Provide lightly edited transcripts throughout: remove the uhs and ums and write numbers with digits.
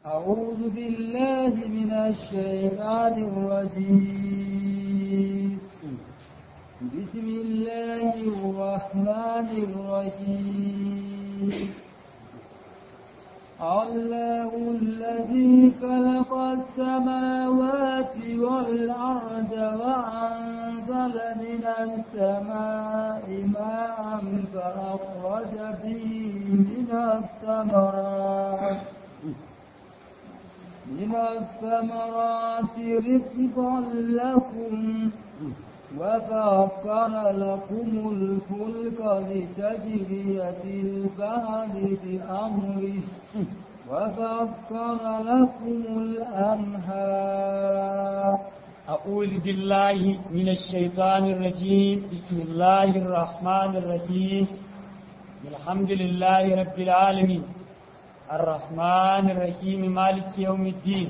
أعوذ بالله من الشيطان الرجيم بسم الله الرحمن الرحيم الله الذي خلق السماوات والأرض وأنزل من السماء ماء فأخرج به من الثمرات رزقا لكم وسخر لكم الفلك لتجري في البحر بأمره وسخر لكم الأنهار. أعوذ بالله من الشيطان الرجيم. بسم الله الرحمن الرحيم. الحمد لله رب العالمين الرحمن الرحيم مالك يوم الدين.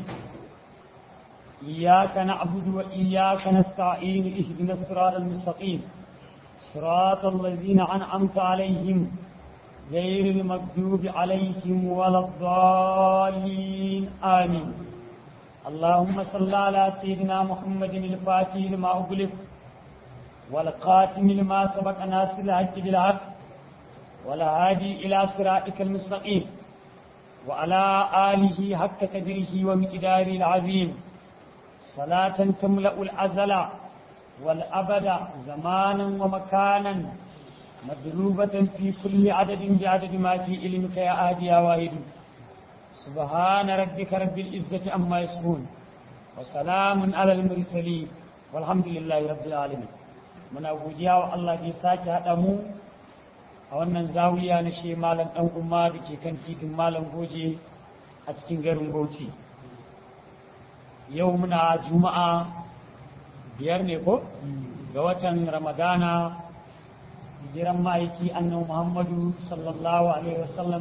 إياك نعبد وإياك نستعين اهدنا الصراط المستقيم صراط الذين أنعمت عليهم غير المغضوب عليهم ولا الضالين آمين. اللهم صل على سيدنا محمد الفاتح لما أغلق والقاتم لما سبق ناصر الحق بالحق والهادي إلى صراطك المستقيم وعلى آله حق قدره ومقداره العظيم صلاة تملأ الأزل والأبد زمانا ومكانا مضروبة في كل عدد بعدد ما في علمك يا أهدي يا واحد. سبحان ربك رب العزة عما يصفون وسلام على المرسلين والحمد لله رب العالمين. muna godiya wa Allah da ya sake haɗa mu a wannan zawiya na she malam ɗan umma da ke kan titin malam goje a cikin garin Bauchi. Yau muna juma'a 5 ne ko ga watan Ramadana, hijiran ma'aiki annabi Muhammadu sallallahu alaihi wasallam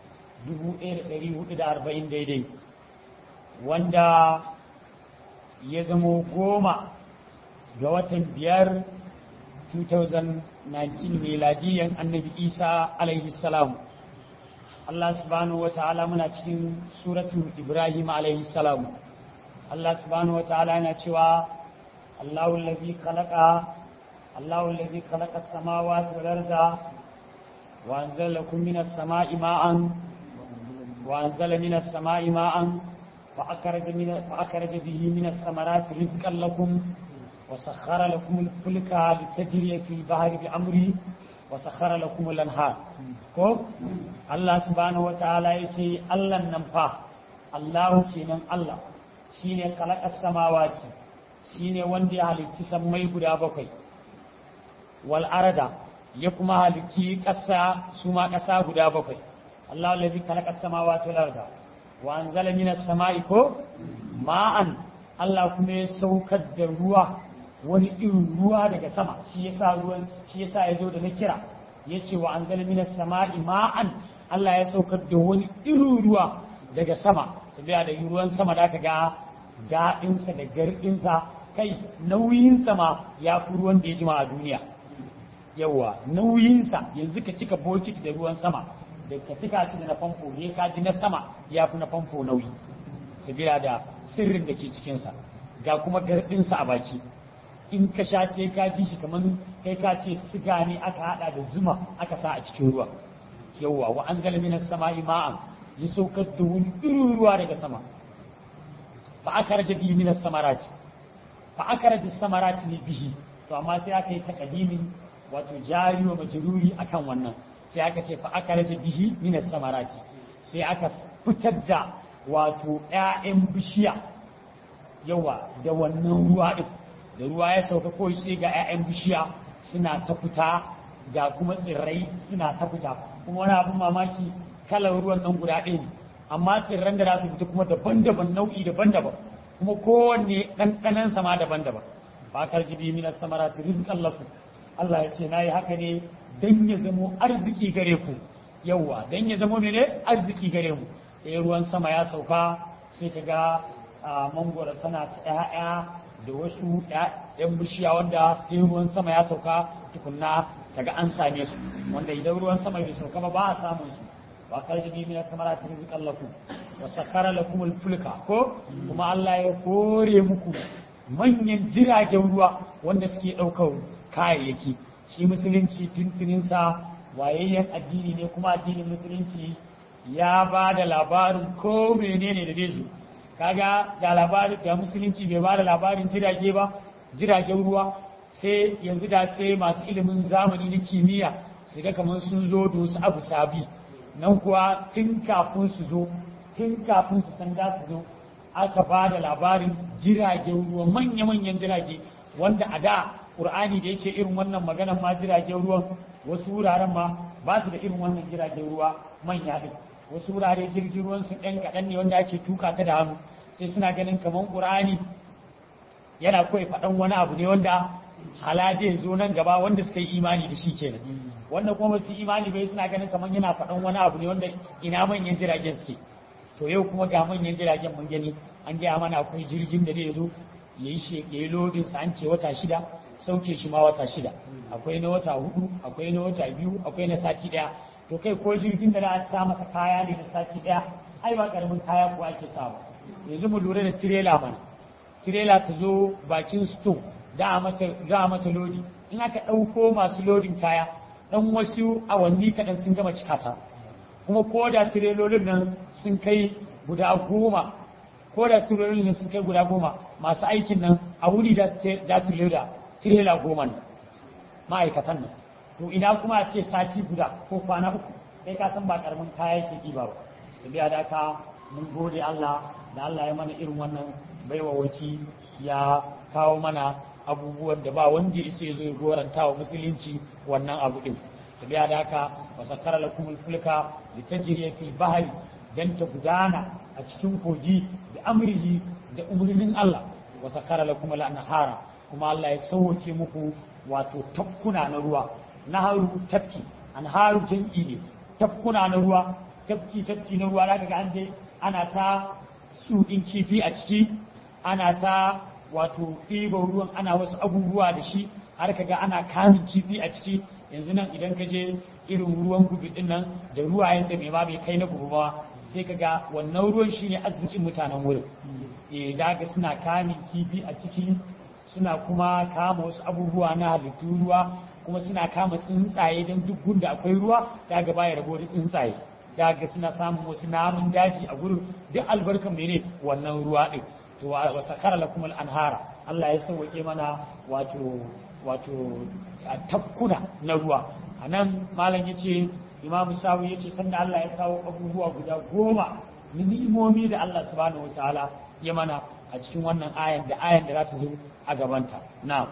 1440 daidai, wanda ya zamo 10 ga watan 5 2019 miladiyan annabi Isa alaihi salam. Allah subhanahu wa ta'ala muna cikin suratu Ibrahim alaihi salam. Allah subhanahu wa ta'ala yana cewa Allahu allazi khalaqa as-samawati wal arda wa anzala lakum minas sama'i ma'an fa akhraja bihi minas samarati rizqan lakum وسخر لكم الفلك لتجري في البحر بأمره وسخر لكم الأنهار. الله سبحانه وتعالى يتي الله ننفع الله كينن الله شيني خلق السماوات شيني وندي هالتي سمي غدا بكاي والأرض يكما هالتي قسا سما قسا غدا بكاي. الله الذي خلق السماوات والأرض وأنزل من السماء ماء Allah kuma ya saukar da ruwa, wani irin ruwa daga sama, shi yasa ya zo da na kira ya ce wa an zala minas sama'i ma'an. Allah ya saukar da wani irin ruwa daga sama, sabiya da ruwan sama da aka ga daɗinsa da garɗinsa, kai nauyinsa ma ya fi ruwan da ya jima a duniya. Yawa nauyinsa yanzu ka cika bokiti da ruwan sama da ka cika shi da na famfo ne, ka ji na sama ya fi na famfo nauyi, sabila da sirrin da ke cikinsa ga kuma garɗinsa a baki. In ka sha sai ka ji shi kamar kai ka ce siga ne aka hada da zuma aka sa a cikin ruwa. Yawwa wa an zala minas sama'i ma'an, ya saukar da wani irin ruwa daga sama. Fa aka raja bihi minas samarati, fa aka raja samarati ne bihi, to amma sai aka yi takadimin wato jari wa majruri akan wannan, sai aka ce fa aka raja bihi minas samarati, sai aka fitar da wato ‘ya'yan bishiya. Yawa da wannan ruwa ɗin, da ruwa ya sauka kawai sai ga ‘ya'yan bishiya suna ta fita, ga kuma tsirrai suna ta fita. Kuma wani abin mamaki, kalar ruwan nan guda ɗaya ne, amma tsirran da za su fita kuma daban-daban, nau'i daban-daban, kuma kowanne ɗanɗanan sama daban-daban. Ba kar jibi minas samarati rizqan lakum. Allah ya ce na yi haka ne don ya zamo arziki gare ku. Yawa don ya zamo mene arziki gare mu. Ruwan sama ya sauka sai ka ga mangoro tana ta ‘ya'ya da wasu ‘yan bishiya wanda sai ruwan sama ya sauka tukunna kaga an same su, wanda idan ruwan sama bai sauka ba a samun su. wa karjibi min as-samarati rizqan lakum wa sakhara lakumul fulka ko kuma Allah ya hore muku manyan jiragen ruwa wanda suke ɗaukar kayayyaki shi musulunci tuntuninsa wayayyen addini ne kuma addinin musulunci ya ba da labarin ko menene da zai zo kaga da labarin da musulunci bai ba da labarin jirage ba jiragen ruwa sai yanzu da sai masu ilimin zamani na kimiyya su ga kamar sun zo da wasu abu sabi nan kuwa tun kafin su zo tun kafin su san da su zo aka ba da labarin jiragen ruwa manya-manyan jirage wanda a da ƙur'ani da yake irin wannan maganan ma jiragen ruwan wasu wuraren ma ba su da irin wannan jiragen ruwa manya ɗin wasu wurare jirgin ruwan su ɗan kaɗan ne wanda ake tuka ta da hannu sai suna ganin kamar ƙur'ani yana kawai faɗan wani abu ne wanda halaje zo nan gaba wanda suka yi imani da shi kenan wanda kuma su imani bai suna ganin kamar yana faɗan wani abu ne wanda ina manyan jiragen suke to yau kuma ga manyan jiragen mun gani an gaya mana akwai jirgin da zai zo ya yi lodin sa an ce wata 6 sauke shi ma wata 6 akwai na wata 4 akwai na wata 2 akwai na sati 1 to kai ko jirgin da za a sa masa kaya ne na sati 1 ai ba karamin kaya ko ake sa ba yanzu mu lura da tirela mana tirela ta zo bakin sto da a mata lodi in aka ɗauko masu lodin kaya dan wasu awanni kaɗan sun gama cikata kuma ko da tirelolin nan sun kai guda 10 ko da tirelolin nan sun kai guda 10 masu aikin nan a wuri da su loda tirela 10 nan ma'aikatan nan to ina kuma a ce sati guda ko kwana 3 kai ka san ba karamin kaya yake ɗiba ba da biya da ka mun gode Allah da Allah ya mana irin wannan baiwa waki ya kawo mana abubuwan da ba wanda isa ya zo ya goranta wa musulunci wannan abu din da biya da haka wa sakara lakumul fulka litajriya fil bahri dan ta gudana a cikin kogi da amrihi da umurnin Allah wa sakara lakumul anhara kuma Allah ya sauke muku wato tafkuna na ruwa naharu tafki anharu jam'i ne tafkuna na ruwa tafki na ruwa zaka ga an je ana ta sudin kifi a ciki ana ta wato ɗiban ruwan ana wasu abubuwa da shi har ka ga ana kamun kifi a ciki yanzu nan idan ka je irin ruwan gudu din nan da ruwayen da mai ma bai kai na gudu ba sai ka ga wannan ruwan shine arzikin mutanen wurin daga suna kamun kifi a ciki suna kuma kama wasu abubuwa na halittu ruwa kuma suna kama tsuntsaye don duk gunda akwai ruwa daga baya rabo da tsuntsaye daga suna samun wasu namun daji a gurin duk albarkan mene wannan ruwa din to wa sakara lakum al-anhara Allah ya sauke mana wato tafkuna na ruwa anan malam yace Imam Sawi yace sanda Allah ya kawo abubuwa guda 10 ni'imomi da Allah subhanahu wataala ya mana a cikin wannan ayan da za ta zo a gabanta na'am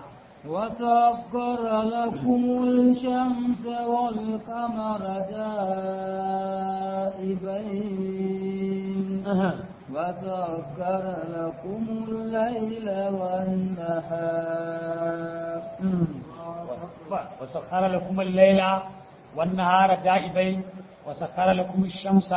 وسخر لكم الشمس والقمر دائبين وسخر لكم الليل والنهار وسخر لكم الليل والنهار دائبين وسخر لكم الشمس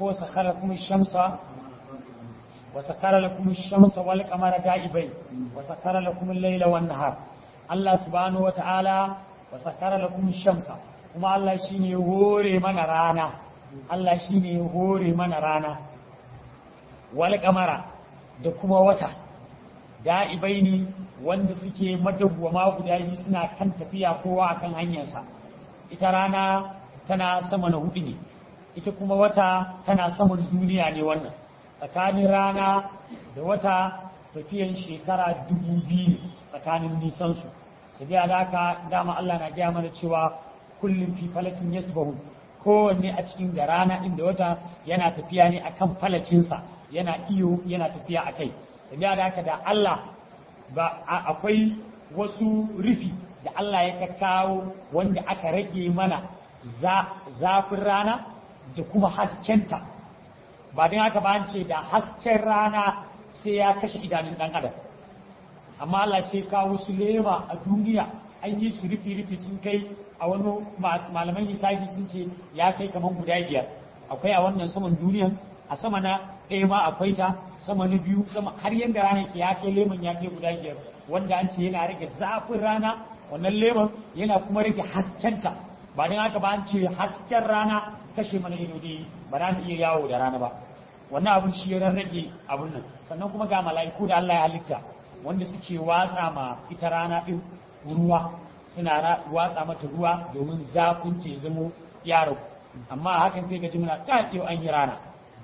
وسخر لكم الشمس والقمر دائبين وسخر لكم الليل والنهار Allah subhanahu wata'ala wa sakara lakum shamsa kuma Allah shine ya hore mana rana Allah shine ya hore mana rana wal qamara da kuma wata da'ibaini wanda suke madawwama guda biyu suna kan tafiya kowa akan hanyarsa ita rana tana sama na hudu ne ita kuma wata tana sama duniya ne wannan tsakanin rana da wata tafiyan shekara 2000 tsakanin nisansu su biya da haka dama Allah na gaya mana cewa kullum fi falakin yasbahu kowanne a cikin da rana inda wata yana tafiya ne akan falakinsa yana iyo yana tafiya a kai su biya da haka da Allah ba akwai wasu rufi da Allah ya kawo wanda aka rage mana zafin rana da kuma haskenta ba don haka ba an ce da hasken rana sai ya kashe idanun dan adam amma Allah sai kawo su lema a duniya an yi su rufi sun kai a wani malaman hisabi sun ce ya kai kamar guda 5 akwai a wannan saman duniyan a sama na ɗaya ma akwai ta sama na 2 sama har yadda rana ke ya kai leman ya kai guda 5 wanda an ce yana rage zafin rana wannan leman yana kuma rage haskenta ba don haka ba an ce hasken rana kashe mana ido dai ba za mu iya yawo da rana ba wannan abun shi ya rarrage abun nan sannan kuma ga mala'iku da Allah ya halitta wanda suke watsa ma ita rana din ruwa suna watsa mata ruwa domin zafin ta zamo yaro amma hakan sai ga ji muna ka yau an yi rana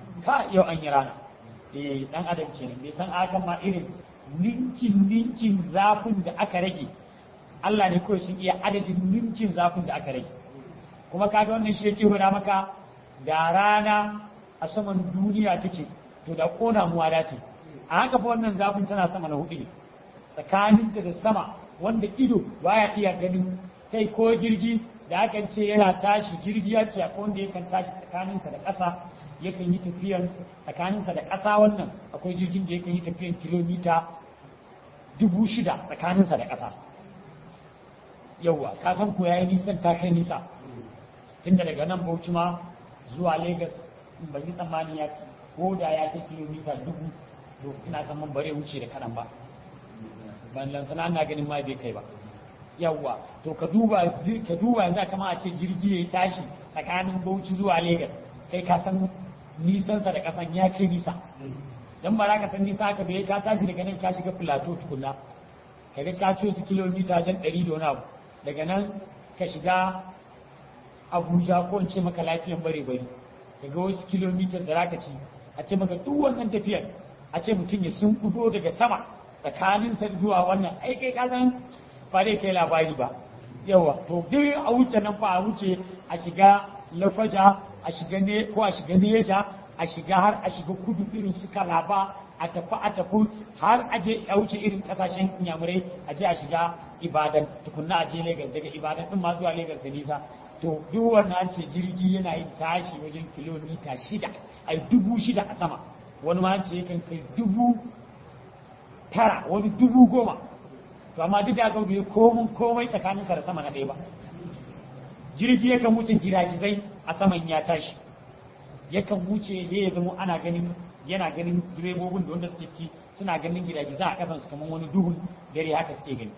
dan adam kenan bai san akan ma irin ninkin zafin da aka rage Allah ne kawai sun iya adadin ninkin zafin da aka rage kuma kaga wannan shi yake hura maka da rana a saman duniya take to da kona mu wada ce a haka fa wannan zafin tana sama na hudu ne tsakaninta da sama wanda ido baya iya ganin kai ko jirgi da akan ce yana tashi jirgi ya ce akwai wanda yakan tashi tsakaninsa da ƙasa yakan yi tafiyan tsakaninsa da ƙasa wannan akwai jirgin da yakan yi tafiyan kilomita 6,000 tsakaninsa da ƙasa yauwa ka san ko yayi nisan ta kai nisa tunda daga nan Bauchi ma zuwa Lagos in ban yi tsammanin ya ko da ya kai kilomita 1000 to ina kan man bare wuce da kanan ba ban lantana ina ganin ma bai kai ba yawwa to ka duba yanzu kamar a ce jirgi ya tashi tsakanin Bauchi zuwa Lagos kai ka san nisansa da kasan ya kai nisa dan ba za ka san nisa ka bai ka tashi daga nan ka shiga plateau tukunna kaga caco su kilomita jan 100 da wani abu daga nan ka shiga Abuja ko in ce maka lafiyan bare bari kaga wasu kilomitar da zaka ci a ce maka duk wannan tafiyar a ce mutum ya sun fito daga sama tsakanin sa zuwa wannan ai kai ka san ba dai kai labari ba yawa to duk a wuce nan fa a wuce a shiga Lafaja a shiga ne ko a shiga Neja a shiga har a shiga kudu irin su Kalaba a tafi har a je a wuce irin kasashen Inyamurai a je a shiga Ibadan tukunna a je Lagos daga Ibadan din ma zuwa Lagos da nisa to duk wannan ce jirgi yana yin tashi wajen kilomita 6 ai 6,000 a sama wani ma ce yakan kai 9,000 wani 10,000 to amma duk da aka bai komai tsakanin ka da sama na ɗaya ba jirgi yakan wuce giragizai a saman ya tashi yakan wuce ne ya zama ana ganin yana ganin direbobin da wanda suke ci suna ganin giragizai a kasansu kamar wani duhun dare haka suke gani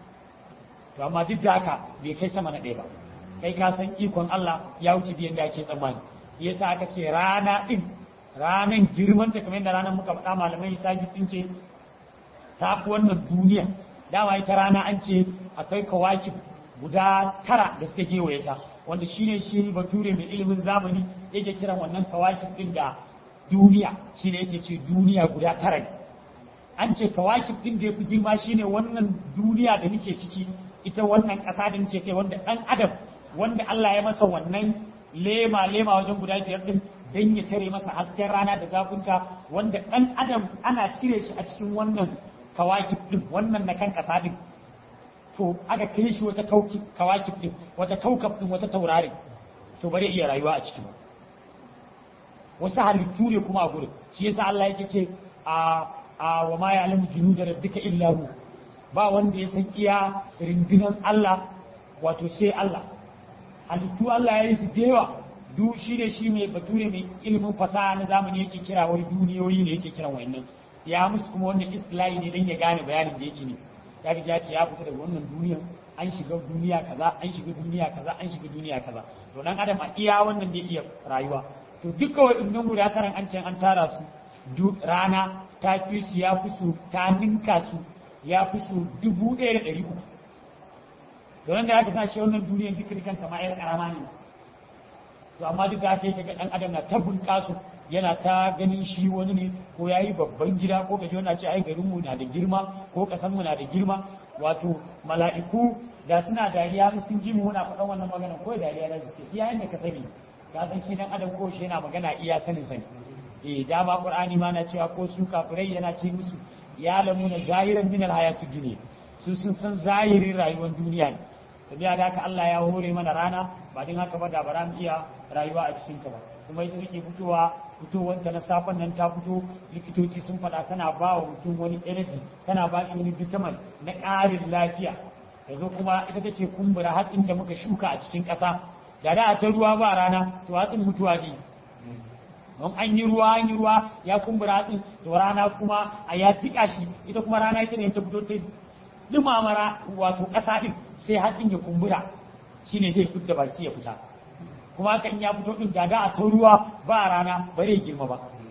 to amma duk da haka bai kai sama na ɗaya ba kai ka san ikon Allah ya wuce biyan da ake tsammani yasa aka ce rana din ranan girman ta kamar yadda ranar muka faɗa malamai lissafi sun ce ta fi wannan duniya dama ita rana an ce akwai kawaki guda 9 da suka kewaye ta wanda shine shi bature mai ilimin zamani yake kiran wannan kawaki din da duniya shine yake ce duniya guda 9 ne an ce kawaki din da yafi girma shine wannan duniya da muke ciki ita wannan ƙasa da muke kai wanda ɗan adam wanda Allah ya masa wannan lema wajen guda 5 din dan ya tare masa hasken rana da zafinta wanda ɗan adam ana cire shi a cikin wannan kawakib din wannan na kan ƙasa din to aka kai shi wata kawakib din wata kaukab din wata taurari to bare iya rayuwa a cikin wasu halittu ne kuma a gurin shi yasa Allah yake ce a wa ma ya'lamu junuda rabbika illa hu ba wanda ya san iya rindinan Allah wato sai Allah halittu Allah ya yi su dewa du shi ne shi mai bature mai ilimin fasaha na zamani yake kira wani duniyoyi ne yake kiran wayannan ya musu kuma wannan islahi ne dan ya gane bayanin da yake ne ya ga ya ce ya fita daga wannan duniyan an shiga duniya kaza an shiga duniya kaza an shiga duniya kaza to dan adam a iya wannan da iya rayuwa to duka wayannan guda taran an ce an tara su duk rana ta fi su ya fi su ta ninka su ya fi su 1,300 don da aka sa shi wannan duniyan duk kanta ma yar karama ne to amma duk da aka yi kaga dan adam na ta bunƙasu yana ta ganin shi wani ne ko yayi babban gida ko kaje wannan ce ai garin mu na da girma ko kasan mu na da girma wato mala'iku da suna dariya sun ji mu muna faɗan wannan magana ko dariya da ce iyayen da ka sani ka san shi dan adam ko shi yana magana iya sanin sani dama qur'ani ma na cewa ko su kafirai yana ce musu ya lamuna zahiran min alhayatud dunya su sun san zahirin rayuwar duniya ne sabiya da haka Allah ya hore mana rana ba din haka ba da ba mu iya rayuwa a cikin ta ba kuma ita take fitowanta na safan nan ta fito likitoci sun faɗa tana ba wa mutum wani energy tana ba shi wani vitamin na ƙarin lafiya yanzu kuma ita take kumbura hatsin da muka shuka a cikin ƙasa da da ta ruwa ba rana to hatsin mutuwa ne don an yi ruwa ya kumbura hatsin to rana kuma a ya tika shi ita kuma rana ita ne ta fito ta dumamara wato ƙasa din sai hatsin ya kumbura shine zai fita baki ya fita kuma kan ya fito din da a ta ruwa ba rana ba zai girma ba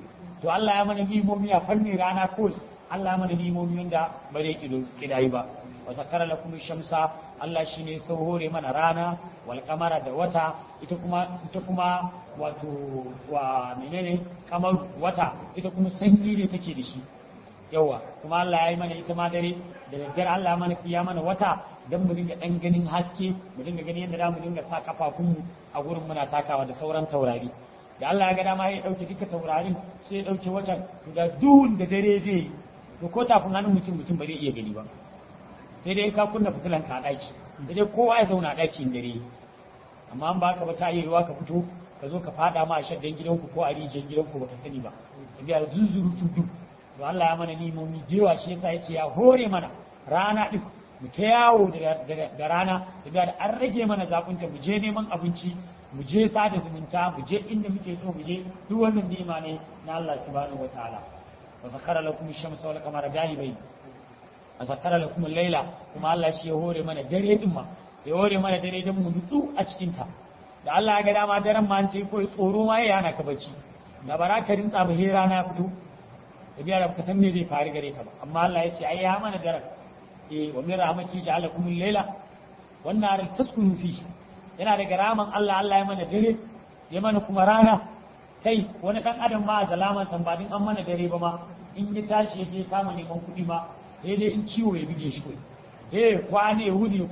to Allah ya mana ni'imomi a fannin rana ko Allah ya mana ni'imomi wanda ba zai kidayi ba wa sakara lakum shamsa Allah shine ya hore mana rana wal qamara da wata ita kuma wato wa menene kamar wata ita kuma sanyi ne take da shi yawa kuma Allah ya yi mana ita ma dare da daddare Allah ya mana wata dan mu dinga dan ganin haske mu dinga ganin yadda mu dinga sa kafafunmu a gurin muna takawa da sauran taurari da Allah ya ga dama ya dauke duka taurarin sai ya dauke watan da duhun da dare zai yi to ko tafin hannun mutum ba zai iya gani ba sai dai ka kunna fitilan ka a daki sai dai kowa ya zauna a dakin dare amma an baka ba ta yi ruwa ka fito ka zo ka fada ma a shaddan gidanku ko a rijiyar gidanku baka sani ba ka biya zunzuru tudu to Allah ya mana nimomi jewa shi yasa yace ya hore mana rana din mu ta yawo da rana da biya da an rage mana zafinta mu je neman abinci mu je sada zumunta mu je inda muke so mu je duk wannan nima ne na Allah subhanahu wataala wa sakhara lakum ash-shamsa wal qamara da'ibain wa sakhara lakum al-laila kuma Allah shi ya hore mana dare din ma ya hore mana dare din mu nutsu a cikin ta da Allah ya ga dama daren ma an ce ko tsoro ma ya hana ka bacci da baraka rinsa ba hira na fito da biya da ka san me zai faru gare ka ba amma Allah ya ce ai ya mana daren wa min rahmati ja'alakum al-laila wan nahara taskunu fi yana daga raman Allah Allah ya mana dare ya mana kuma rana kai wani dan adam ma zalaman san ba din an mana dare ba ma in ya tashi yake kama neman kuɗi ma sai dai in ciwo ya bige shi kwane wuni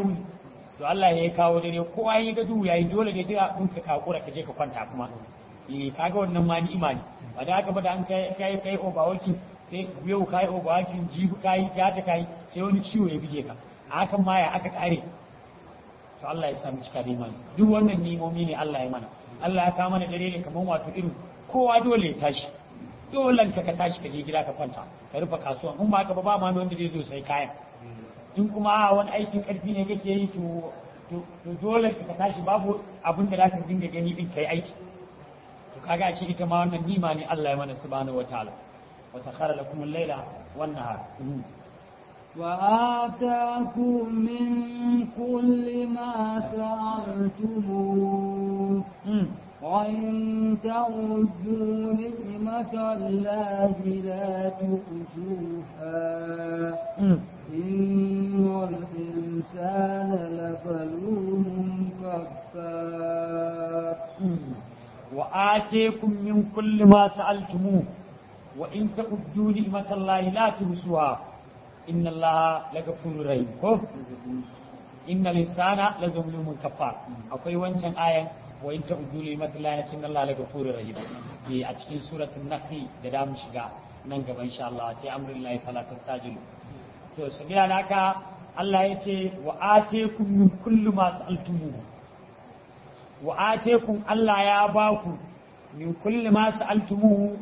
to Allah ya kawo dare kowa ya ga duhu yayi dole ne da kun ka kakura ka je ka kwanta kuma kaga wannan ma ni'ima ne ba da haka ba da an kai overworking sai yau kai overworking jibi kai ya ta kai sai wani ciwo ya bige ka hakan ma ya aka kare to Allah ya samu cika da imani duk wannan nimomi ne Allah ya mana Allah ya kawo mana dare ne kaman wato irin kowa dole ya tashi dole ka tashi ka je gida ka kwanta ka rufe kasuwa in ba ka ba ma wanda zai zo sai kayan in kuma wani aikin karfi ne kake yi to dole ka tashi babu abin da zaka dinga gani din kai aiki to kaga shi ita ma wannan nima ne Allah ya mana subhanahu wataala wa sakhara lakum al-laila wan nahar وآتاكم من كل ما سألتموه وإن تعدوا نعمة الله لا تحصوها إن الإنسان لظلوم كفار وآتيكم من كل ما سألتموه وإن تعدوا نعمة الله لا تحصوها إن الله لغفور رحيم إن الإنسان لظلوم كفار akwai wancan ayan wa in ta'uddu ni'matallahi inna Allah laghafurur rahim ke a cikin suratul nahl da da mu shiga nan gaba insha Allah ta amrullahi fala tastajilu to sabila naka Allah yace wa atekum min kulli ma sa'altumuhu wa atekum Allah ya baku min kulli ma sa'altumuhu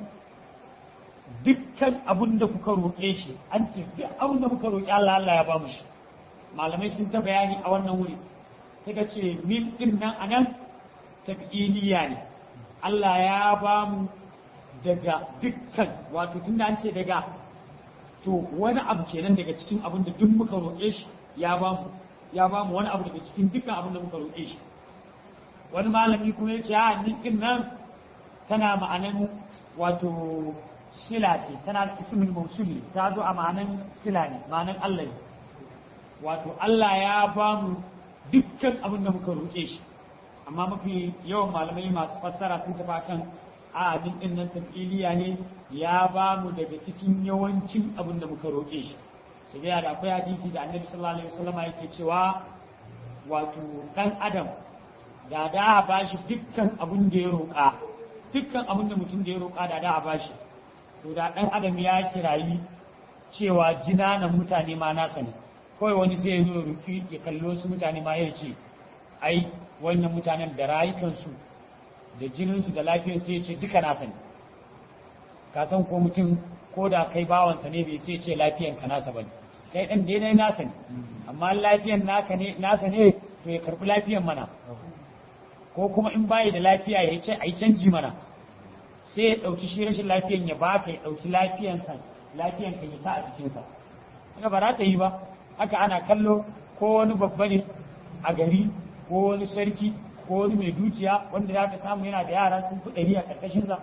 dukkan abin da kuka roƙe shi an ce duk abin da kuka roƙi Allah Allah ya ba mu shi malamai sun ta bayani a wannan wuri suka ce min din nan anan tabi'iliya ne Allah ya ba mu daga dukkan wato tunda an ce daga to wani abu kenan daga cikin abin da duk muka roƙe shi ya ba mu wani abu daga cikin dukkan abin da muka roƙe shi wani malami kuma ya ce a min din nan tana ma'anan wato sila ce tana da ismin mausuli ta zo a ma'anan sila ne ma'anan Allah ne wato Allah ya ba mu dukkan abin da muka roƙe shi amma mafi yawan malamai masu fassara sun tafi kan abin din nan tafiliya ne ya ba mu daga cikin yawancin abin da muka roƙe shi sai da akwai hadisi da Annabi sallallahu alaihi wasallam yake cewa wato dan adam da ba shi dukkan abin da ya roƙa dukkan abin da mutum da ya roƙa da ba shi to da ɗan adam ya kirayi cewa jinanan mutane ma nasa ne kawai wani zai zo rufi ya kallo su mutane ma ya ce ai wannan mutanen da rayukansu da jininsu da lafiyarsu ya ce duka nasa ne ka san ko mutum ko da kai bawansa ne bai sai ce lafiyanka nasa ba ne kai ɗan daidai nasa ne amma lafiyan nasa ne to ya karɓi lafiyan mana ko kuma in bayi da lafiya ya ce ai canji mana sai ya ɗauki shi rashin lafiyan ya baka ya ɗauki lafiyanka ya sa a cikinsa haka ba za ta yi ba haka ana kallo ko wani babba ne a gari ko wani sarki ko wani mai dukiya wanda za ka samu yana da yara sun fi ɗari a ƙarƙashinsa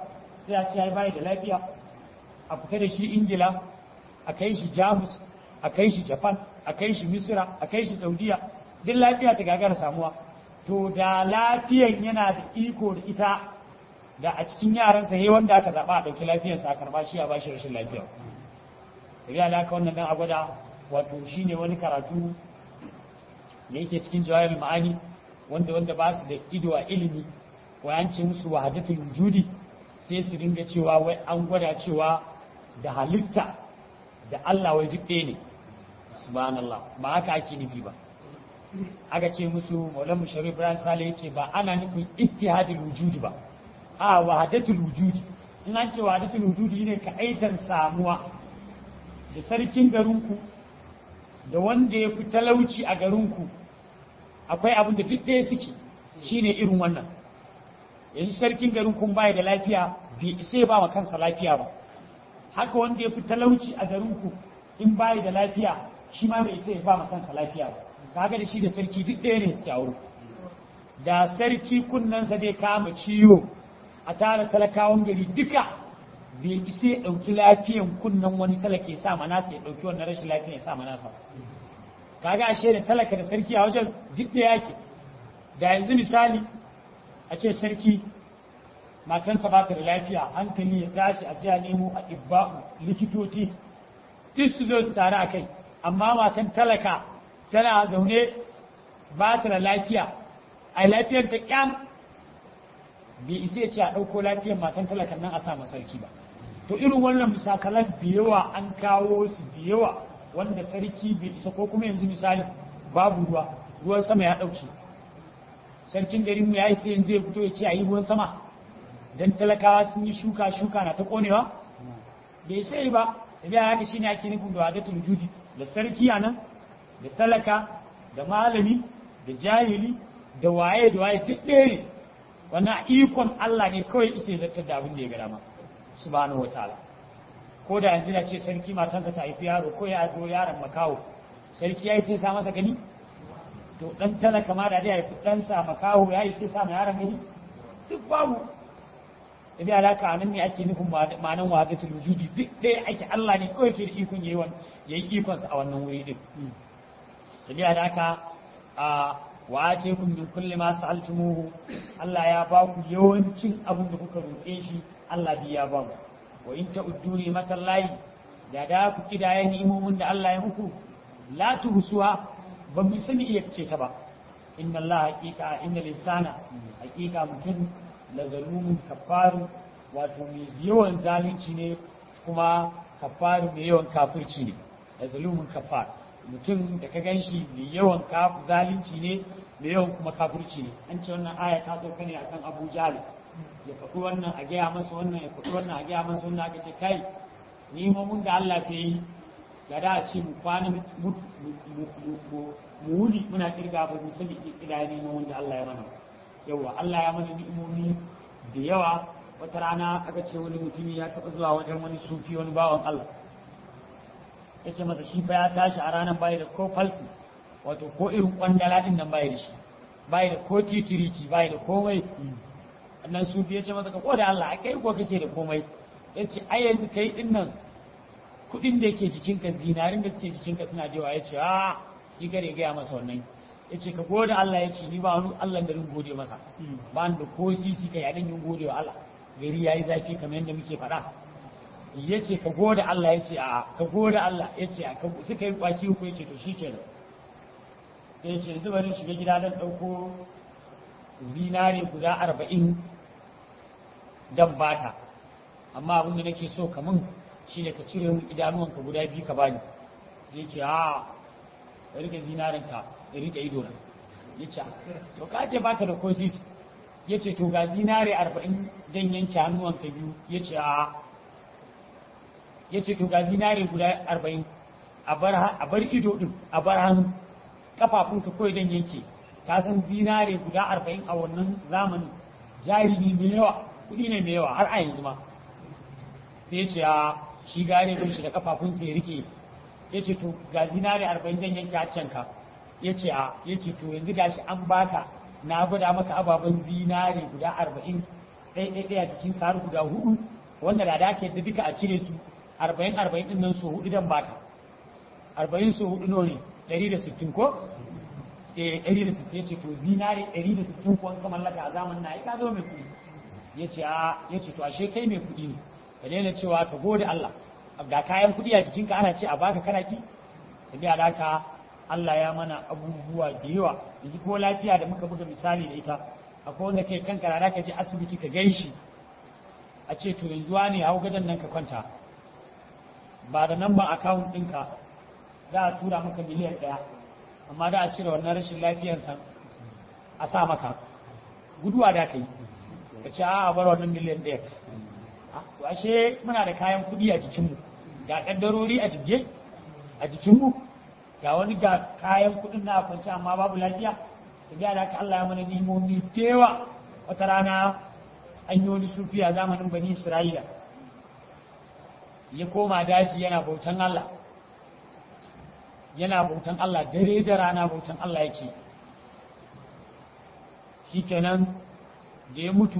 sai a ce ai bai da lafiya a fita da shi Ingila a kai shi Jamus a kai shi Japan a kai shi Misira a kai shi Saudiya duk lafiya ta gagara samuwa to da lafiyan yana da iko da ita da a cikin yaransa yayi wanda aka zaba a dauki lafiyarsa a karba shi a bashi rashin lafiya riya da aka wannan dan a gwada wato shine wani karatu da yake cikin jawahirul ma'ani wanda ba su da ido a ilimi wayancin musu wahadatul wujudi sai su dinga cewa wai an gwada cewa da halitta da Allah wai duk ɗaya ne subhanallah ba haka ake nufi ba aka ce musu maulamu sharif ibrahim sale ya ce ba ana nufin ittihadul wujudi ba a wahadatul wujudi in an ce wahadatul wujudi ne ka aitan samuwa da sarkin garinku da wanda ya fi talauci a garinku akwai abin da duk ɗaya suke shine irin wannan yanzu sarkin garin kun baya da lafiya bai sai ba wa kansa lafiya ba haka wanda ya fi talauci a garinku in baya da lafiya shi ma bai sai ba wa kansa lafiya ba kaga da shi da sarki duk ɗaya ne suke aure da sarki kunnensa zai kama ciwo a tara talakawan gari duka bai isa ya ɗauki lafiyan kunnen wani talaka ya sa manasa ya ɗauki wannan rashin lafiya ya sa manasa kaga ashe da talaka da sarki a wajen duk da yake da yanzu misali a ce sarki matansa ba ta da lafiya hankali ya tashi a jiya nemo a ibba'u likitoci duk su zo su tare a kai amma matan talaka tana zaune ba ta da lafiya a lafiyar ta kyam bai isa ya ce a ɗauko lafiyar matan talakan nan a sa sarki ba to irin wannan misakalan da yawa an kawo su da yawa wanda sarki bai isa ko kuma yanzu misali babu ruwan sama ya ɗauke sarkin garinmu ya yi sai yanzu ya fito ya ce a yi ruwan sama don talakawa sun yi shuka na ta ƙonewa bai sai ba sai ya haka shi ne ake nufin da wadatul judi da sarki a nan da talaka da malami da jahili da waye duk ɗaya ne wannan ikon Allah ne kawai isa ya zartar da abin da ya ga dama subhanahu wataala ko da yanzu da ce sarki matansa ta haifi yaro ko ya zo yaron makaho sarki ya yi sai sa masa gani to dan talaka ma da ya haifi ɗansa makaho ya yi sai sa ma yaron gani duk babu ibi alaka nan ne ake nufin ma'anan wahadatul wujudi duk ɗaya ake Allah ne kawai ke da ikon yayi ikon sa a wannan wuri din sabi alaka a wa atikum min kulli ma sa'altumuhu Allah ya ba ku yawancin abin da kuka roƙe shi Allah bi ya ba mu wa in ta'uddu ni'matallahi da ku kidaya ni'imomin da Allah ya muku la tuhsuha ba mu sani iya ce ta ba inna Allah haqiqa inna lisana haqiqa mutum la zalumun kafaru wato mai yawan zalunci ne kuma kafaru mai yawan kafirci ne la zalumun kafar mutum da ka ganshi mai yawan zalunci ne mai yawan kuma kafirci ne an ce wannan aya ta sauka ne akan Abu Jahl ya faɗi wannan a gaya masa wannan ya faɗi wannan a gaya masa wannan aka ce kai ni mun da Allah ke yi da da ce mu kwana mu wuni muna kirga ba mu sani kira ne mun da Allah ya mana yawa Allah ya mana ni'imomi da yawa wata rana aka ce wani mutumi ya taɓa zuwa wajen wani sufi wani bawan Allah ya ce masa shi fa ya tashi a ranar bayi da ko falsi wato ko irin kwandala din nan bayi da shi bayi da ko titiriki bayi da komai annan sufi ya ce masa ka koda Allah ai kai ko kake da komai ya ce ai yanzu kai din nan kudin da yake jikinka zinarin da suke jikinka suna jewa ya ce a yi gare gaya masa wannan ya ce ka gode Allah ya ce ni ba wani Allah da rin gode masa ba da ko sisi ka yaɗin yin gode wa Allah gari ya yi zafi kamar yadda muke faɗa ya ce ka gode Allah ya ce a ka gode Allah ya ce a suka yi baki uku ya ce to shi ke da ya ce yanzu bari shiga gida don ɗauko zinare guda 40 dan bata amma abin da nake so ka mun shine ka cire mun idanuwanka guda 2 ka bani zai ce a ka rike zinarinka da rike ido na yace to ka ce baka da ko sisi yace to ga zinare 40 dan yanke hannuwanka 2 yace a yace to ga zinare guda 40 a bar ido din a bar hannu kafafunka kawai dan yanke ka san zinare guda 40 a wannan zamanin jari ne mai yawa kudi ne mai yawa har a yanzu ma sai yace a shi gare bin shi da kafafunsa ya rike yace to ga zinare 40 dan yanke haccanka yace a yace to yanzu gashi an baka na gwada maka ababen zinare guda 40 ɗaya a cikin karu guda 4 wanda da ake da duka a cire su 40 din nan so hudu dan baka 40 so hudu ne 160 ko 160 yace to zinare 160 ko an kamar laka a zamanin na ai ka zo mai kudi yace to ashe kai mai kudi ne ka daina cewa ka gode Allah ga kayan kudi a jikinka ana ce a baka kana ki sai da haka Allah ya mana abubuwa da yawa yanzu ko lafiya da muka buga misali da ita akwai wanda kai kanka rana ka je asibiti ka gaishi a ce to yanzu ne hau gadon nan ka kwanta ba da nan ba account ɗinka za a tura maka miliyan 1 amma da a cire wannan rashin lafiyarsa a sa maka guduwa da ka yi ka ce a bar wannan miliyan 1 to ashe muna da kayan kuɗi a jikinmu ga ƙaddarori a jibge a jikinmu ga wani ga kayan kuɗin na kwanci amma babu lafiya ta biya da aka Allah ya mana nimomi tewa wata rana an yi wani sufi a zamanin bani Isra'ila ya koma daji yana bautan Allah dare da rana bautan Allah yake shi kenan da ya mutu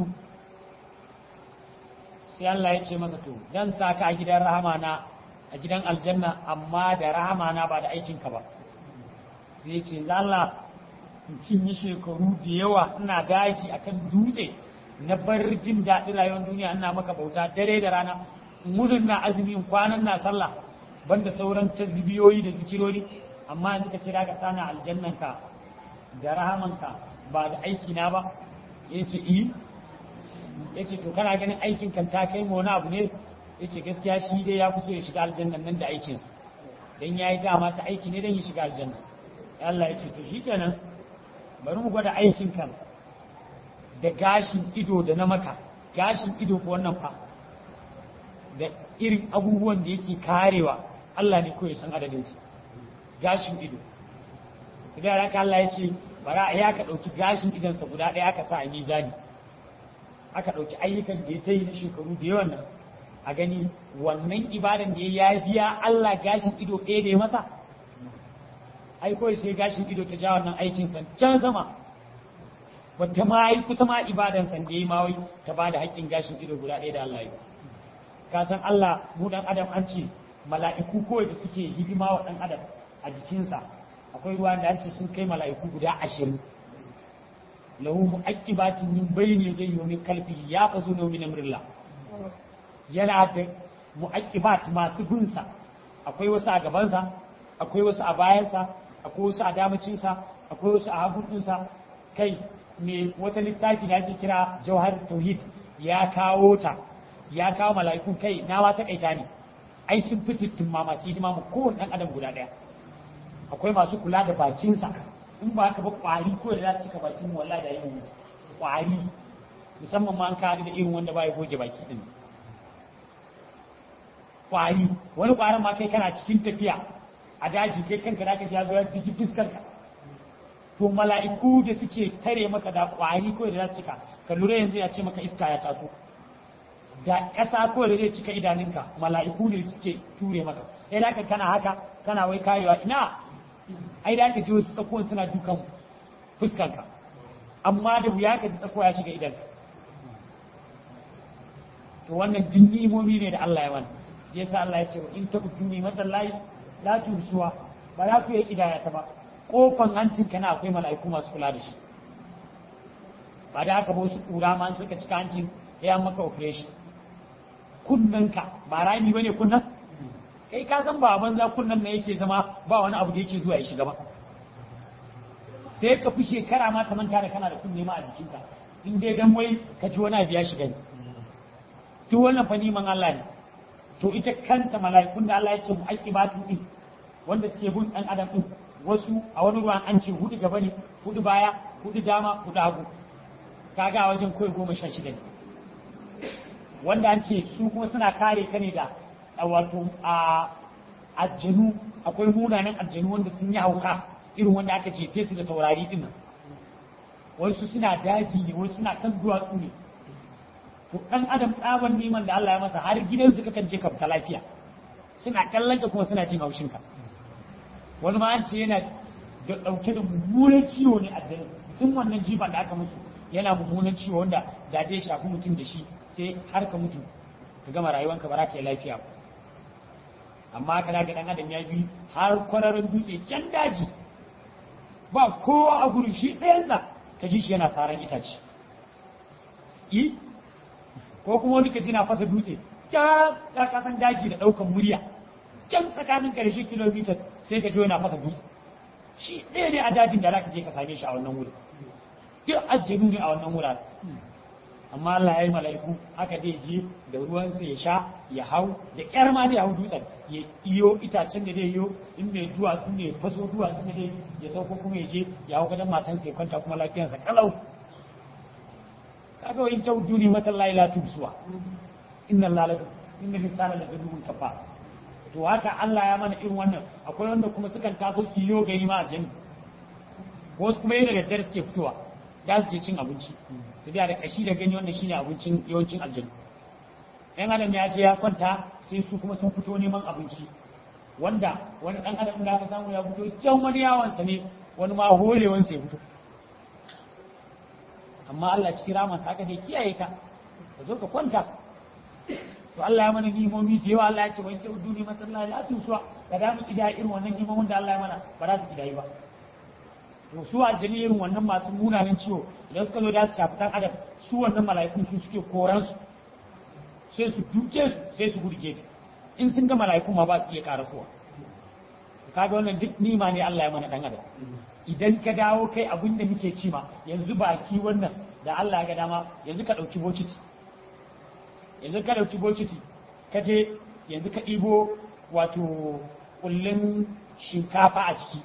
sai Allah ya ce masa to dan saka a gidan rahama na a gidan aljanna amma da rahama na ba da aikinka ba sai ya ce Allah in cinye shekaru da yawa ina daji akan dutse na bar jin daɗin rayuwar duniya ina maka bauta dare da rana mudun na azumi kwanan na sallah banda sauran tasbiyoyi da zikirori amma yanzu ka ce da ka sana aljannanka da rahamanka ba da aiki na ba yace yace to kana ganin aikin kan ta kai mu wani abu ne yace gaskiya shi dai ya kuso ya shiga aljannan nan da aikinsa dan yayi dama ta aiki ne dan ya shiga aljanna Allah yace to shikenan bari mu gwada aikin kan da gashin ido da na maka gashin ido ko wannan fa da irin abubuwan da yake karewa Allah ne kawai san adadin su gashin ido idan raka Allah ya ce bara ya ka dauki gashin idonsa guda ɗaya aka sa a mizani aka dauki ayyukan da ya tayi na shekaru da yawan nan a gani wannan ibadan da ya biya Allah gashin ido ɗaya da ya masa ai kawai sai gashin ido ta ja wannan aikin san can sama wata ma yi kusa ma ibadan san da yi ma wai ta ba da haƙƙin gashin ido guda ɗaya da Allah yi ka san Allah mu dan adam an ce mala'iku kawai da suke hidima wa dan adam a jikinsa akwai ruwa da an ce sun kai mala'iku guda 20 lahu mu'aqibatin min bayni yadayhi wa min khalfihi yaqzuna min amrillah yana da mu'aqibat masu gunsa akwai wasu a gabansa akwai wasu a bayansa akwai wasu a damacinsa akwai wasu a hagunsa kai me wata littafi da ake kira jawhar tauhid ya kawo mala'ikun kai na ma takaita ne ai sun fi 60 ma masu hidima mu kowane dan adam guda daya akwai masu kula da bakinsa in ba haka ba kwari ko da za ta cika bakin mu wallahi da yin kwari musamman ma an kawo da irin wanda ba ya goge baki din kwari wani kwarin ma kai kana cikin tafiya a daji kai kanka da ka ji zuwa jiki fuskarka to mala'iku da suke tare maka da kwari ko da za cika ka lura yanzu ya ce maka iska ya taso da ƙasa ko da zai cika idanunka mala'iku ne suke ture maka sai da kana haka kana wai karewa ina ai da ka ji wasu tsakuwan suna dukan fuskarka amma da wuya ka ji tsakuwa ya shiga idanka to wannan din ni'imomi ne da Allah ya mana sai yasa Allah ya ce in ta kudumi matallahi la tusuwa ba za ku yi kidaya ta ba kofan hancin kana akwai mala'iku masu kula da shi ba da haka ba wasu kura ma suka cika hancin ya maka operation kunnanka ba rami bane kunnan kai ka san ba banza kunnan ne yake zama ba wani abu da yake zuwa ya shiga ba sai ka fi shekara ma ka manta da kana da kunne ma a jikinka in dai dan wai ka ji wani abu ya shiga ne duk wannan fa niman Allah ne to ita kanta mala'ikun da Allah ya ce mu'aqibatun din wanda suke bin dan adam din wasu a wani ruwan an ce 4 gaba ne 4 baya 4 dama 4 hagu kaga a wajen koyi 16 ne wanda an ce su kuma suna kare ka ne da wato a aljanu akwai munanan aljanu wanda sun yi hauka irin wanda aka jefe su da taurari din nan wasu suna daji ne wasu suna kan duwatsu ne to dan adam tsaban neman da Allah ya masa har gidansu kakan je ka fita lafiya suna kallon ka kuma suna jin haushin ka wani ma an ce yana da dauke da mummunan ciwo ne a jini tun wannan jiban da aka musu yana mummunan ciwo wanda da dai shafi mutum da shi sai har ka mutu ka gama rayuwanka ba za ka yi lafiya ba amma kana ga dan adam ya bi har kwararin dutse can daji ba kowa a gurin shi ɗayansa ka ji shi yana saran itace ko kuma wani ka ji na fasa dutse can da kasan daji da ɗaukan murya can tsakanin karshe kilomita sai ka ji yana fasa dutse shi ɗaya ne a dajin da za ka je ka same shi a wannan wuri duk aljanu ne a wannan wurare amma Allah ya yi mala'iku haka dai je da ruwansa ya sha ya hau da ƙyar ma dai hau dutsen ya iyo itacen da dai iyo in mai duwatsu ne faso duwatsu ne dai ya sauko kuma ya je ya hau gadon matansa ya kwanta kuma lafiyarsa kalau kaga wa in tawduni matallahi la tubsuwa inna lillahi inna lisana la zalumun kafa to haka Allah ya mana irin wannan akwai wanda kuma sukan taso kiyo gari ma a jami wasu kuma yana da daddare suke fitowa da su je cin abinci su biya da kashi da gani wannan shine abincin yawancin aljanu ɗan adam ya je ya kwanta sai su kuma sun fito neman abinci wanda wani ɗan adam da aka samu ya fito can wani yawansa ne wani ma holewansa ya fito amma Allah cikin ramansa haka dai kiyaye ka ka zo ka kwanta to Allah ya mana nimomi da yawa Allah ya ce wani kyau duni masallaci la tusuwa da da mu kida irin wannan nimomin da Allah ya mana ba za su kidayi ba to su aljini irin wannan masu munanan ciwo idan suka zo da su shafi dan adam su wannan mala'ikun su suke koran su sai su duke su sai su gurge in sun ga mala'ikun ma ba su iya karasuwa kaga wannan duk nima ne Allah ya mana dan adam idan ka dawo kai abin da muke ci ma yanzu baki wannan da Allah ya ga dama yanzu ka dauki bokiti ka je yanzu ka ɗibo wato kullun shinkafa a ciki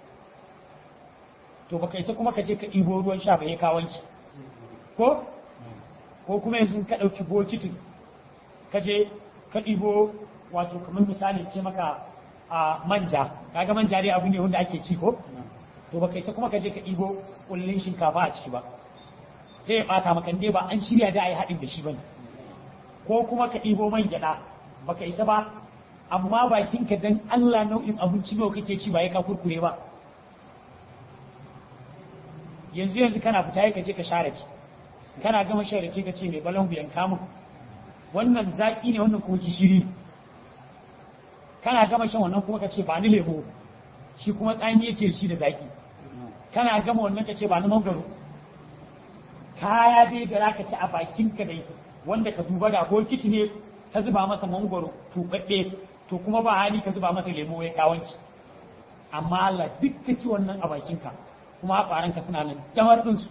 to baka isa kuma ka je ka ɗibo ruwan sha bai ka wanki ko kuma yanzu ka ɗauki bokitin ka je ka ɗibo wato kamar misali ce maka a manja kaga manja dai abu ne wanda ake ci ko to baka isa kuma ka je ka ɗibo kullun shinkafa a ciki ba sai ya ɓata maka dai ba an shirya da a yi haɗin da shi bane ko kuma ka ɗibo man gyaɗa baka isa ba amma bakinka dan Allah nau'in abinci nawa kake ci ba ya ka kurkure ba yanzu kana fita ka je ka share ki kana gama share ki ka ce mai balon biyan kamun wannan zaki ne wannan kuma gishiri kana gama shan wannan kuma ka ce ba ni lemo shi kuma tsami yake shi da zaki kana gama wannan ka ce ba ni mangaro kaya dai da zaka ci a bakinka dai wanda ka duba da bokiti ne ka zuba masa mangoro tuɓaɗɗe to kuma ba hali ka zuba masa lemo ya kawanci amma Allah duk ka ci wannan a bakinka kuma haƙwaranka suna nan damar ɗinsu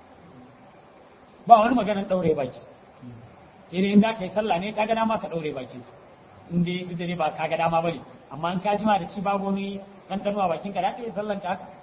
ba wani maganar ɗaure baki sai dai in da ka yi sallah ne kaga dama ka ɗaure bakin in dai duk da ba kaga dama ba ne amma in ka jima da ci babu wani ɗanɗano a bakinka da ka yi sallan ka haka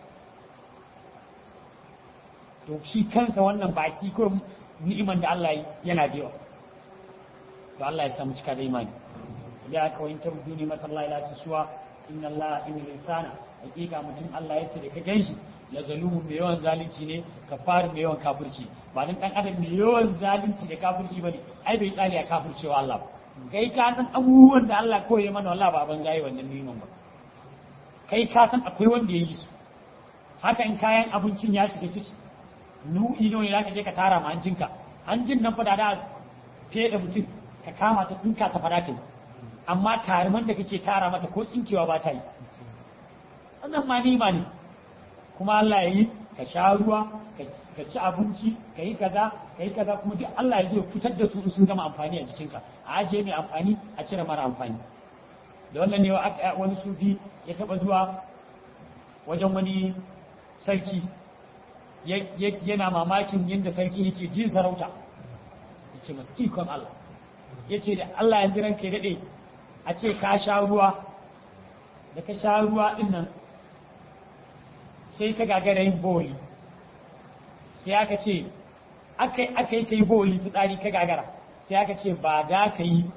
to shi kansa wannan baki ko ni'iman da Allah yana da yawa to Allah ya samu cika da imani ya ka wayin tabdu ni mata Allah la tusuwa inna Allah inna insana hakika mutum Allah ya ce da ka ganshi la zalumu mai yawan zalunci ne kafar mai yawan kafirci ba dan dan adam mai yawan zalunci da kafirci bane ai bai tsali ya kafircewa Allah ba kai ka san abubuwan da Allah koyi mana wallahi ba ban gayi wannan niman ba kai ka san akwai wanda ya yi su haka in kayan abincin ya shiga ciki nu'i ne za ka je ka tara ma hanjinka hanjin nan fa da fede mutum ka kama ta tsinka ta fada kai amma tariman da kake tara mata ko tsinkewa ba ta yi wannan ma nima ne kuma Allah ya yi ka sha ruwa ka ci abinci ka yi kaza kuma duk Allah ya zai fitar da su sun gama amfani a jikinka a ajiye mai amfani a cire mara amfani da wannan ne wani sufi ya taba zuwa wajen wani sarki yana mamakin yadda sarki yake jin sarauta ya ce masu ikon Allah ya ce da Allah ya jiran ke daɗe a ce ka sha ruwa da ka sha ruwa ɗin nan sai ka gagara yin boli sai aka ce aka yi ka yi boli fitsari ka gagara sai aka ce ba da ka yi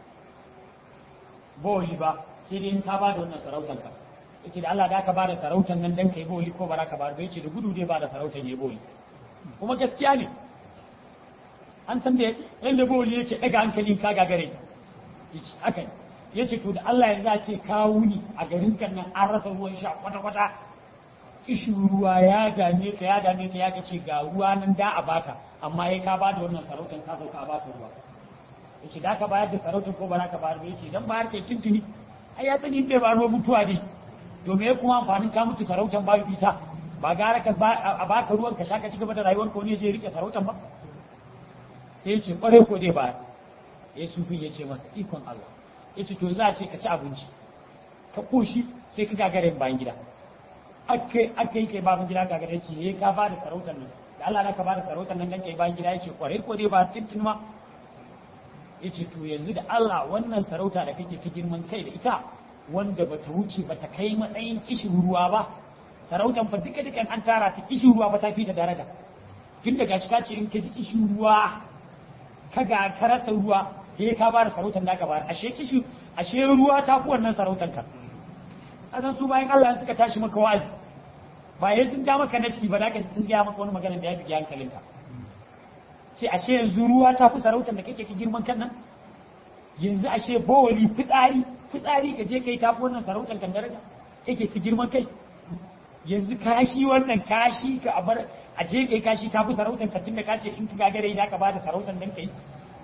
boli ba sai dai ta ba da wannan sarautanka yace da Allah da aka bada sarautan nan dan kai boli ko baraka ba yace da gudu dai bada sarautan yayi boli kuma gaskiya ne an san da yanda boli yake daga hankalin ka gagare yace haka yace to da Allah ya ce ka wuni a garin kan nan an rasa ruwan sha kwata kwata kishi ruwa ya dame ka ya ce ga ruwa nan da a baka amma yayi ka bada wannan sarautan ka sauka a baka ruwa yace da ka bayar da sarautar ko ba za ka bayar ba yace dan bayar kai tuntuni ai ya sani bai ba mutuwa ne to me kuma amfanin ka mutu sarautar ba ita ba gara ka a baka ruwan ka sha ka ci gaba da rayuwar ka wani je rike sarautar ba sai yace kware ko dai ba ya sufi yace masa ikon Allah yace to za a ce ka ci abinci ka koshi sai ka gagare bayan gida ake kai bayan gida gagare ce ka ba da sarautar nan da Allah ka ba da sarautar nan dan kai bayan gida yace kware ko dai ba tuntun ma yace to yanzu da Allah wannan sarauta da kake ta girman kai da ita wanda bata wuce bata kai matsayin kishin ruwa ba sarautan fa duka dukan an tara ta kishin ruwa ba ta fi ta daraja tun da gashi ka ce in ka ji kishin ruwa ka ga karasa ruwa sai ka ba da sarautan da ka ba ashe ruwa ta fi wannan sarautan ka azan su bayan Allah suka tashi maka wa'azi ba yayin sun ja maka nasi ba da ka sun ga maka wani magana da ya fi hankalinka ce ashe yanzu ruwa ta fi sarautar da kake ki girman kan nan yanzu ashe bawali fitsari ka je kai tafi wannan sarautar kan daraja kake ki girman kai yanzu kashi wannan kashi ka abar a je kai kashi tafi sarautar ka tunda ka ce in ka gagare da ka bada sarautar dan kai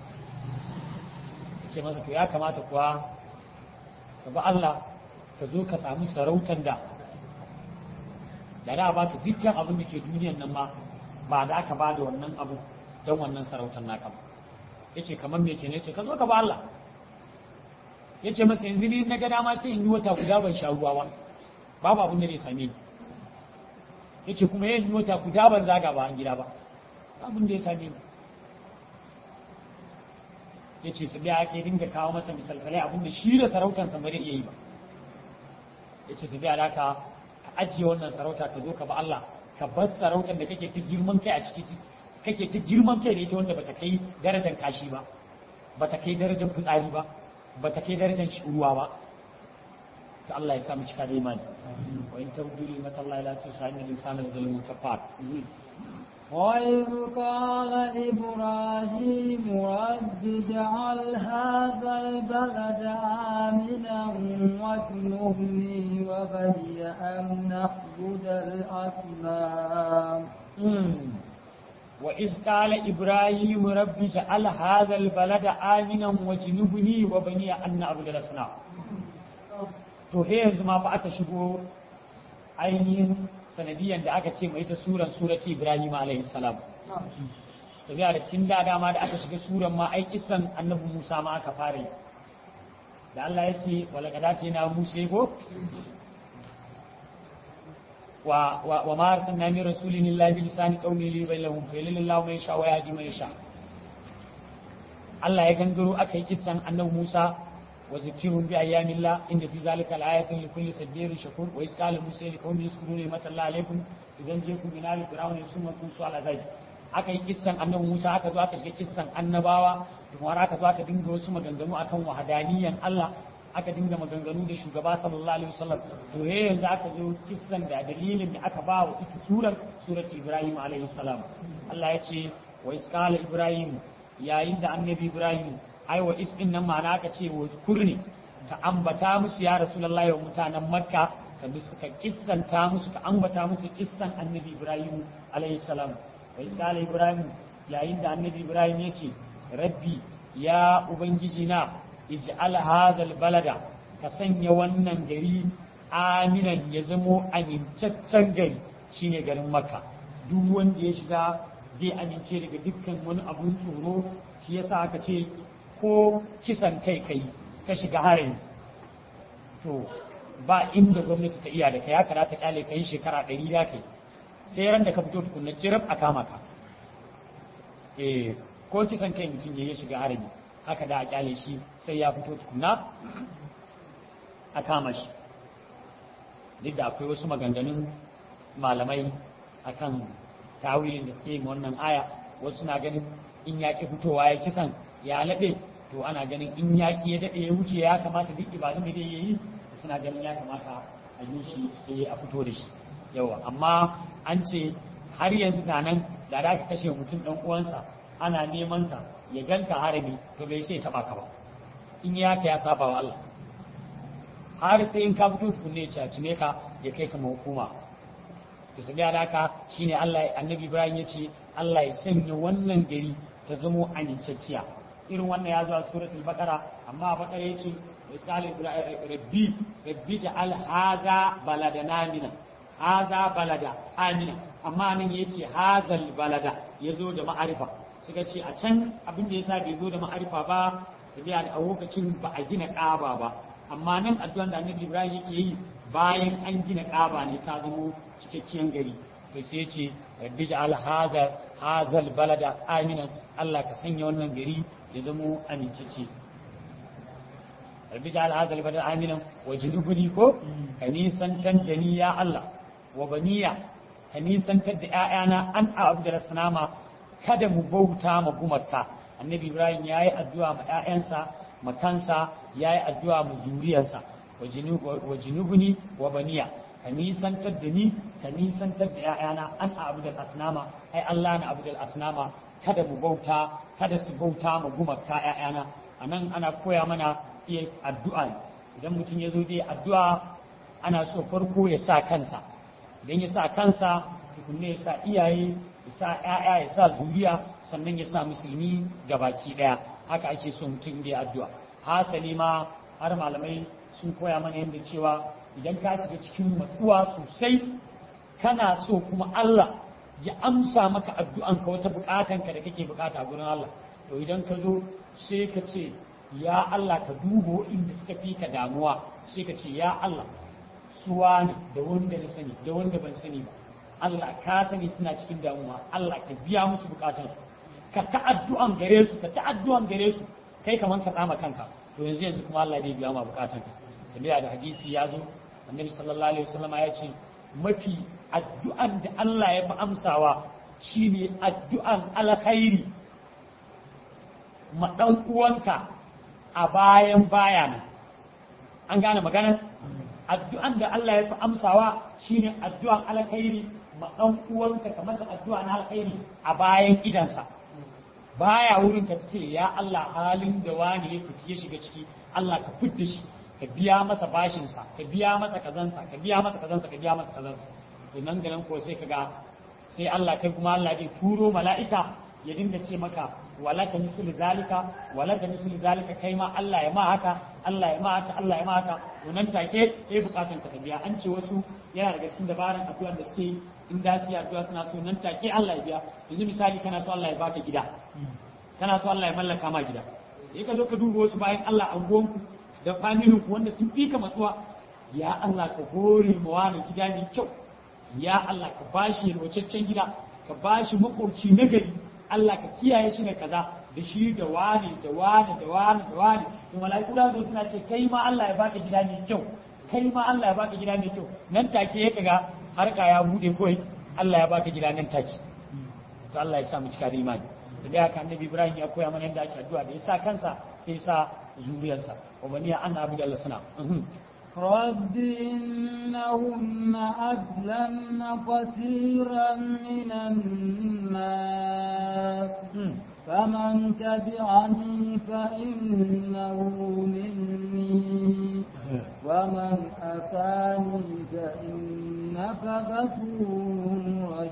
ce masa to ya kamata kuwa ka ba Allah ka zo ka samu sarautar da ba ka dukkan abin da ke duniyan nan ma ba da aka bada wannan abu don wannan sarautar naka ba ya ce kamar me kenan ce ka zo ka ba Allah ya ce masa yanzu ni na ga dama sai in yi wata guda ban sha ruwa ba babu abin da zai same ni ya ce kuma yin yi wata guda ban zaga ba an gida ba abin da ya same ni ya ce su biya ake dinga kawo masa misalsalai abin da shi da sarautarsa ba zai iya yi ba ya ce su biya da ka ajiye wannan sarauta ka zo ka ba Allah ka bar sarautar da kake ta girman kai a ciki kake ta girman kai da ita wanda bata kai darajar kashi ba bata kai darajar fitsari ba bata kai darajar ruwa ba ta Allah ya samu cika da imani wa in tabduli mata Allah la tusa inna insana zalimun kafar وإذ قال إبراهيم رب اجعل هذا البلد آمنا واجنبني وبني أن نعبد الأصنام وإذ قال إبراهيم رب اجعل هذا البلد آمنا واجنبني وبني أن نعبد الأصنام to he yanzu ma fa aka shigo ainihin sanadiyan da aka ce mai ta surati Ibrahim alaihi salam to biya da kin da dama da aka shiga suran ma ai kissan annabi Musa ma aka fara da Allah ya ce wala kadati na Musa ko وما أرسلنا من رسول إلا بلسان قومه ليبين لهم فيضل الله من يشاء ويهدي من يشاء Allah ya gangaro aka yi kisan annabi Musa wa zikirun bi ayyamillah inda fi zalika al-ayatin li kulli sabirin shakur wa isqala Musa li qaumi yaskuru ni'mata Allah alaykum idan jakum min ali fir'auna yusummakum su ala zaid aka yi kisan annabi Musa aka zo aka shiga kisan annabawa kuma aka zo aka dinga wasu maganganu akan wahadaniyan Allah aka dinga maganganu da shugaba sallallahu alaihi wasallam to he yanzu aka zo kissan da dalilin da aka ba wa ita surati Ibrahim alaihi salam Allah ya ce wa isqala Ibrahim yayin da annabi Ibrahim ai wa isbin nan ma'ana aka ce wa kurni ka ambata musu ya rasulullahi wa mutanen makka ka bi suka kissanta musu ka ambata musu kissan annabi Ibrahim alaihi salam wa isqala Ibrahim yayin da annabi Ibrahim ya ce rabbi ya ubangiji na ij'al hadhal balada ka sanya wannan gari aminan ya zamo amincaccen gari shine garin makka duk wanda ya shiga zai amince daga dukkan wani abun tsoro shi yasa aka ce ko kisan kai ka shiga harin to ba inda gwamnati ta iya da kai haka za ta kyale kai shekara 100 da kai sai ran da ka fito tukunna jirab a kama ka ko kisan kai mutum ya shiga harami haka da a kyale shi sai ya fito tukunna a kama shi duk da akwai wasu maganganun malamai akan tawilin da suke yin wannan aya wasu na ganin in yaƙi fitowa ya kisan ya laɗe to ana ganin in yaƙi ya daɗe ya wuce ya kamata duk ibadun da ya yi suna ganin ya kamata a yi shi sai a fito da shi yawa amma an ce har yanzu na nan da za ka kashe mutum ɗan uwansa ana neman ka ya ganka harami to bai sai taba ka ba in ya ka ya saba wa Allah har sai in ka fito tukunne ya cime ka ya kai ka hukuma to sai da haka shine Allah annabi Ibrahim ya ce Allah ya sanya wannan gari ta zamo amincacciya irin wannan ya zo a suratul baqara amma a baqara yace rabbi ja'al hadha baladana amina hadha balada amina amma nan yace hadhal balada yazo da ma'arifa suka ce a can abin da yasa bai zo da ma'arifa ba da a lokacin ba a gina ƙaba ba amma nan addu'an da Annabi Ibrahim yake yi bayan an gina ƙaba ne ta zama cikakken gari to sai yace rabbi ja'al hadhal balada amina Allah ka sanya wannan gari ya zama amincece rabbi ja'al hadha al-balada aminan wa junubni ko kanisantan da ni ya Allah wa baniya kanisantar da ƴaƴana an abdul sanama kada mu bauta ma gumarka annabi ibrahim yayi addu'a ma ƴaƴansa makansa yayi addu'a ma zuriyarsa wa junubni wa baniya kanisantar da ni kanisantar da ƴaƴana an abdul asnama ai Allah na abdul asnama kada mu bauta kada su bauta ma gumarka ƴaƴana anan ana koya mana iya addu'a idan mutum ya zo dai addu'a ana so farko ya sa kansa idan ya sa kansa tukunne ya sa iyaye ya sa ƴaƴa ya sa zuriya sannan ya sa musulmi gabaki daya haka ake so mutum ya addu'a hasali ma har malamai sun koya mana yadda cewa idan ka shiga cikin matsuwa sosai kana so kuma Allah ya amsa maka addu'anka wata bukatanka da kake bukata gurin Allah to idan ka zo sai ka ce ya Allah ka dubo inda suka fi ka damuwa sai ka ce ya Allah suwa ne da wanda na sani da wanda ban sani ba Allah ka sani suna cikin damuwa Allah ka biya musu bukatansu ka ta'addu'an gare su ka ta'addu'an gare su kai kaman ka tsama kanka to yanzu kuma Allah zai biya ma bukatanka sabiya da hadisi ya zo annabi sallallahu alaihi wasallam ya ce mafi addu'an da Allah ya fi amsawa shine addu'an alkhairi ma dan uwanka a bayan bayana an gane magana addu'an da Allah ya fi amsawa shine addu'an alkhairi ma dan uwanka ka masa addu'a na alkhairi a bayan idansa baya wurin ka ce ya Allah halin da wani ya fiti ya shiga ciki Allah ka fitta shi ka biya masa bashinsa ka biya masa kazansa ka biya masa kazansa ka biya masa kazansa to nan da nan ko sai kaga sai Allah kai kuma Allah zai turo mala'ika ya dinga ce maka wala ka misli zalika kai ma Allah ya ma haka Allah ya ma haka Allah ya ma haka to nan take sai bukatun ka biya an ce wasu yana daga cikin dabaran addu'ar da suke in da su addu'a suna so nan take Allah ya biya yanzu misali kana so Allah ya baka gida kana so Allah ya mallaka ma gida sai ka zo ka duba wasu bayan Allah angonku da familin ku wanda sun fika matsuwa ya Allah ka hore mu wani gida ne kyau ya Allah ka bashi yalwacaccen gida ka bashi makwabci na gari Allah ka kiyaye shi da kaza da shi da wani da wani da wani da wani to malaiku da su suna ce kai ma Allah ya baka gida mai kyau kai ma Allah ya baka gida mai kyau nan take ya kaga harka ya bude koi Allah ya baka gida nan take to Allah ya sa mu cika da imani to dai haka annabi Ibrahim ya koya mana yadda ake addu'a da ya sa kansa sai ya sa zuriyarsa wa baniya an abu da Allah suna رب إنهن أضللن كثيرا من الناس فمن تبعني فإنه مني ومن أتاني فإنك غفور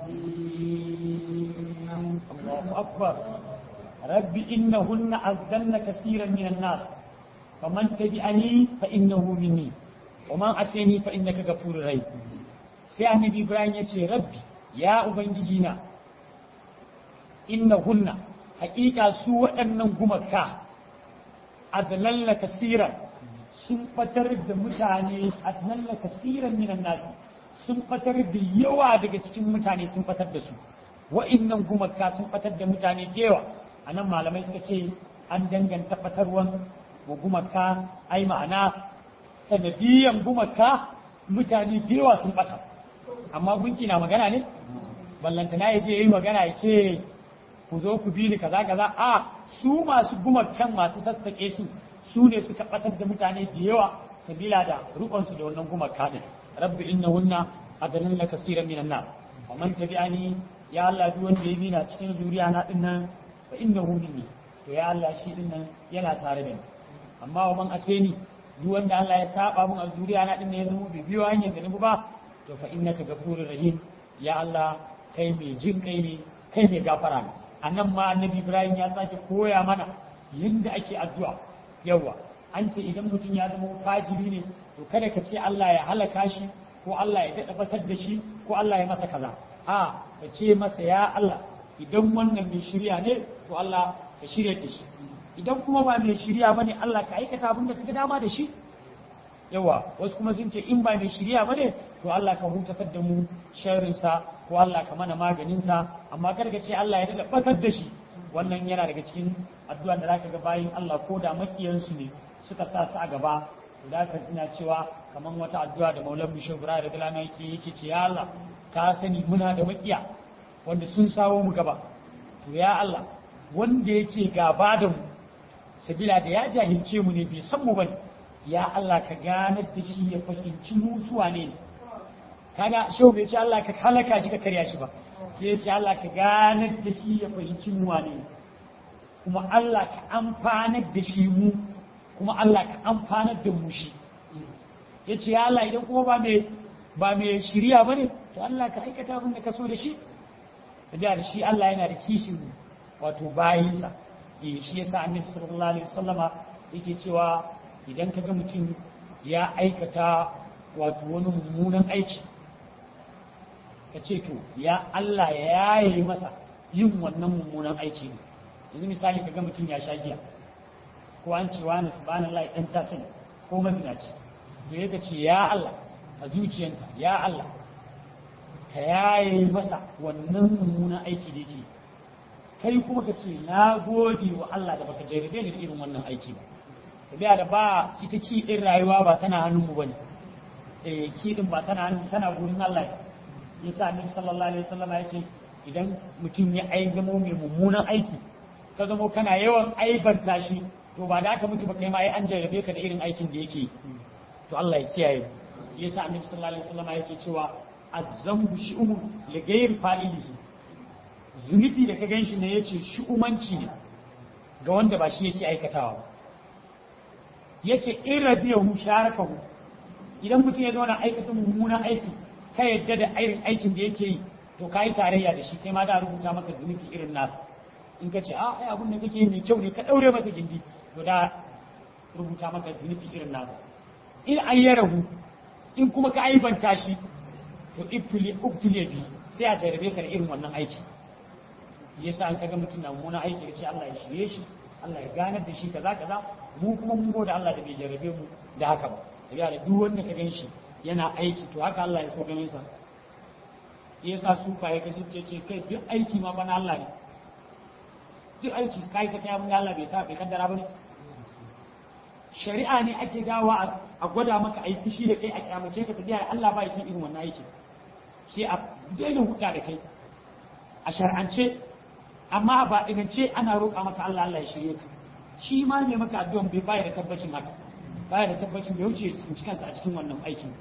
رحيم الله أكبر رب إنهن أضللن كثيرا من الناس فمن تبعني فإنه مني ومن عصاني فإنك غفور رحيم sai annabi Ibrahim ya ce rabbi ya ubangijina innahunna haƙiƙa su waɗannan gumaka adlalla kasiran sun fatar da mutane adlalla kasiran minan nasi sun fatar da yawa daga cikin mutane sun fatar da su wa'innan gumaka sun fatar da mutane da yawa anan malamai suka ce an danganta fatarwan wa gumaka ai ma'ana sanadiyan gumaka mutane da yawa sun bata amma gunki na magana ne ballantana ya ce yi magana ya ce ku zo ku bi ni kaza kaza a su masu gumakan masu sassaƙe su ne suka batar da mutane da yawa sabila da rukunsu da wannan gumaka din rabbi innahunna adallan kaseeran minan nar wa man tabi'ani ya Allah duk wanda ya bi na cikin zuriya na din nan fa innahu minni to ya Allah shi din nan yana tare da ni amma wa man aseni duk wanda Allah ya saba mun a zuriya na din nan ya zama bai biyo hanyar da ni ba to fa innaka ghafurur rahim ya Allah kai mai jin kai ne kai mai gafara ne annan ma annabi Ibrahim ya sake koya mana yadda ake addu'a yawa an ce idan mutum ya zama fajiri ne to kada ka ce Allah ya halaka shi ko Allah ya daɗa batar da shi ko Allah ya masa kaza a ka ce masa ya Allah idan wannan mai shirya ne to Allah ka shirya da shi idan kuma ba mai shirya bane Allah ka aikata abin da kaga dama da shi yawa wasu kuma sun ce in ba mai shirya bane to Allah ka hutatar da mu sharrin sa ko Allah ka mana maganin sa amma kada ka ce Allah ya daɗa batar da shi wannan yana daga cikin addu'a da zaka ga bayin Allah ko da makiyansu ne suka sa su a gaba da ka tuna cewa kamar wata addu'a da Maulana Bishop Ibrahim Radalana yake ce ya Allah ka sani muna da makiya wanda sun sawo mu gaba to ya Allah wanda yake gaba da mu sabila da ya jahilce mu ne bai san mu bane ya Allah ka ganar da shi ya fahimci mutuwa ne kaga shehu bai ce Allah ka halaka shi ka karya shi ba sai ya ce Allah ka ganar da shi ya fahimci mu wane kuma Allah ka amfanar da shi mu kuma Allah ka amfanar da mu shi ya ce ya Allah idan kuma ba mai shirya ba ne to Allah ka aikata abin da ka so da shi sabiya da shi Allah yana da kishin wato bayinsa shi yasa annabi sallallahu alaihi wasallama yake cewa idan ka ga mutum ya aikata wato wani mummunan aiki ka ce to ya Allah ya yaye masa yin wannan mummunan aiki ne yanzu misali ka ga mutum ya sha giya ko an ce wani subhanallah dan tacin ko mazinaci to yake ce ya Allah a zuciyanka ya Allah ka yaye masa wannan mummunan aiki da yake kai kuma ka ce na gode wa Allah da baka jarrabe ni da irin wannan aiki ba sabiya da ba ita ki din rayuwa ba tana hannun mu bane ki din ba tana hannun tana gurin Allah yasa annabi sallallahu alaihi wasallam ya ce idan mutum ya zamo mai mummunan aiki ka zamo kana yawan aibanta shi to ba da aka mutu ba kai ma ai an jarrabe ka da irin aikin da yake to Allah ya kiyaye yasa annabi sallallahu alaihi wasallam yake cewa az-zambu shi'umun li ghayri fa'ilihi zunubi da ka ganshi ne yace shi'umanci ne ga wanda ba shi yake aikatawa ba yace iradiyahu sharakahu idan mutum ya zauna aikata mummunan aiki ka yadda da irin aikin da yake yi to ka yi tarayya da shi kai ma da rubuta maka zunubi irin nasa in ka ce ai abun da kake mai kyau ne ka daure masa gindi to da rubuta maka zunubi irin nasa in an ya rahu in kuma ka aibanta shi to ubtuli bi sai a jarabe ka da irin wannan aiki yasa an kaga mutum na mummunan aiki ya ce Allah ya shirye shi Allah ya ganar da shi kaza kaza mu kuma mun gode Allah da bai jarabe mu da haka ba daga da duk wanda ka gan shi yana aiki to haka Allah ya so ganin sa yasa su faye kashi suke ce kai duk aiki ma bana Allah ne duk aiki kai ka kai mun Allah bai sa bai kaddara bane shari'a ne ake dawa a gwada maka aiki shi da kai a kyamace ka tafiya Allah ba ya san irin wannan aiki sai a daina hudda da kai a shar'ance amma ba ingance ana roƙa maka Allah Allah ya shirye ka shi ma ne maka addu'an bai bayar da tabbacin haka bayar da tabbacin bai wuce tsinci kansa a cikin wannan aikin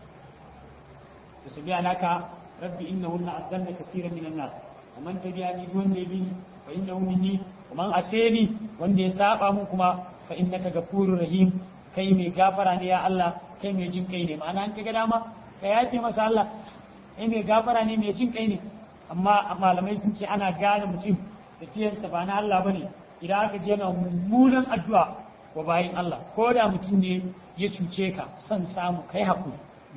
da su biya naka rabbi innahunna azdanna kaseeran minan nas wa man tabi'ani wanda bi fa innahu minni wa man asani wanda ya saba mun kuma fa innaka ghafurur rahim kai mai gafara ne ya Allah kai mai jin kai ne ma'ana an kaga dama ka yafe masa Allah kai mai gafara ne mai jin kai ne amma malamai sun ce ana gane mutum tafiyarsa ba na Allah bane idan aka je yana mummunan addu'a wa bayin Allah ko da mutum ne ya cuce ka san samu kai hakuri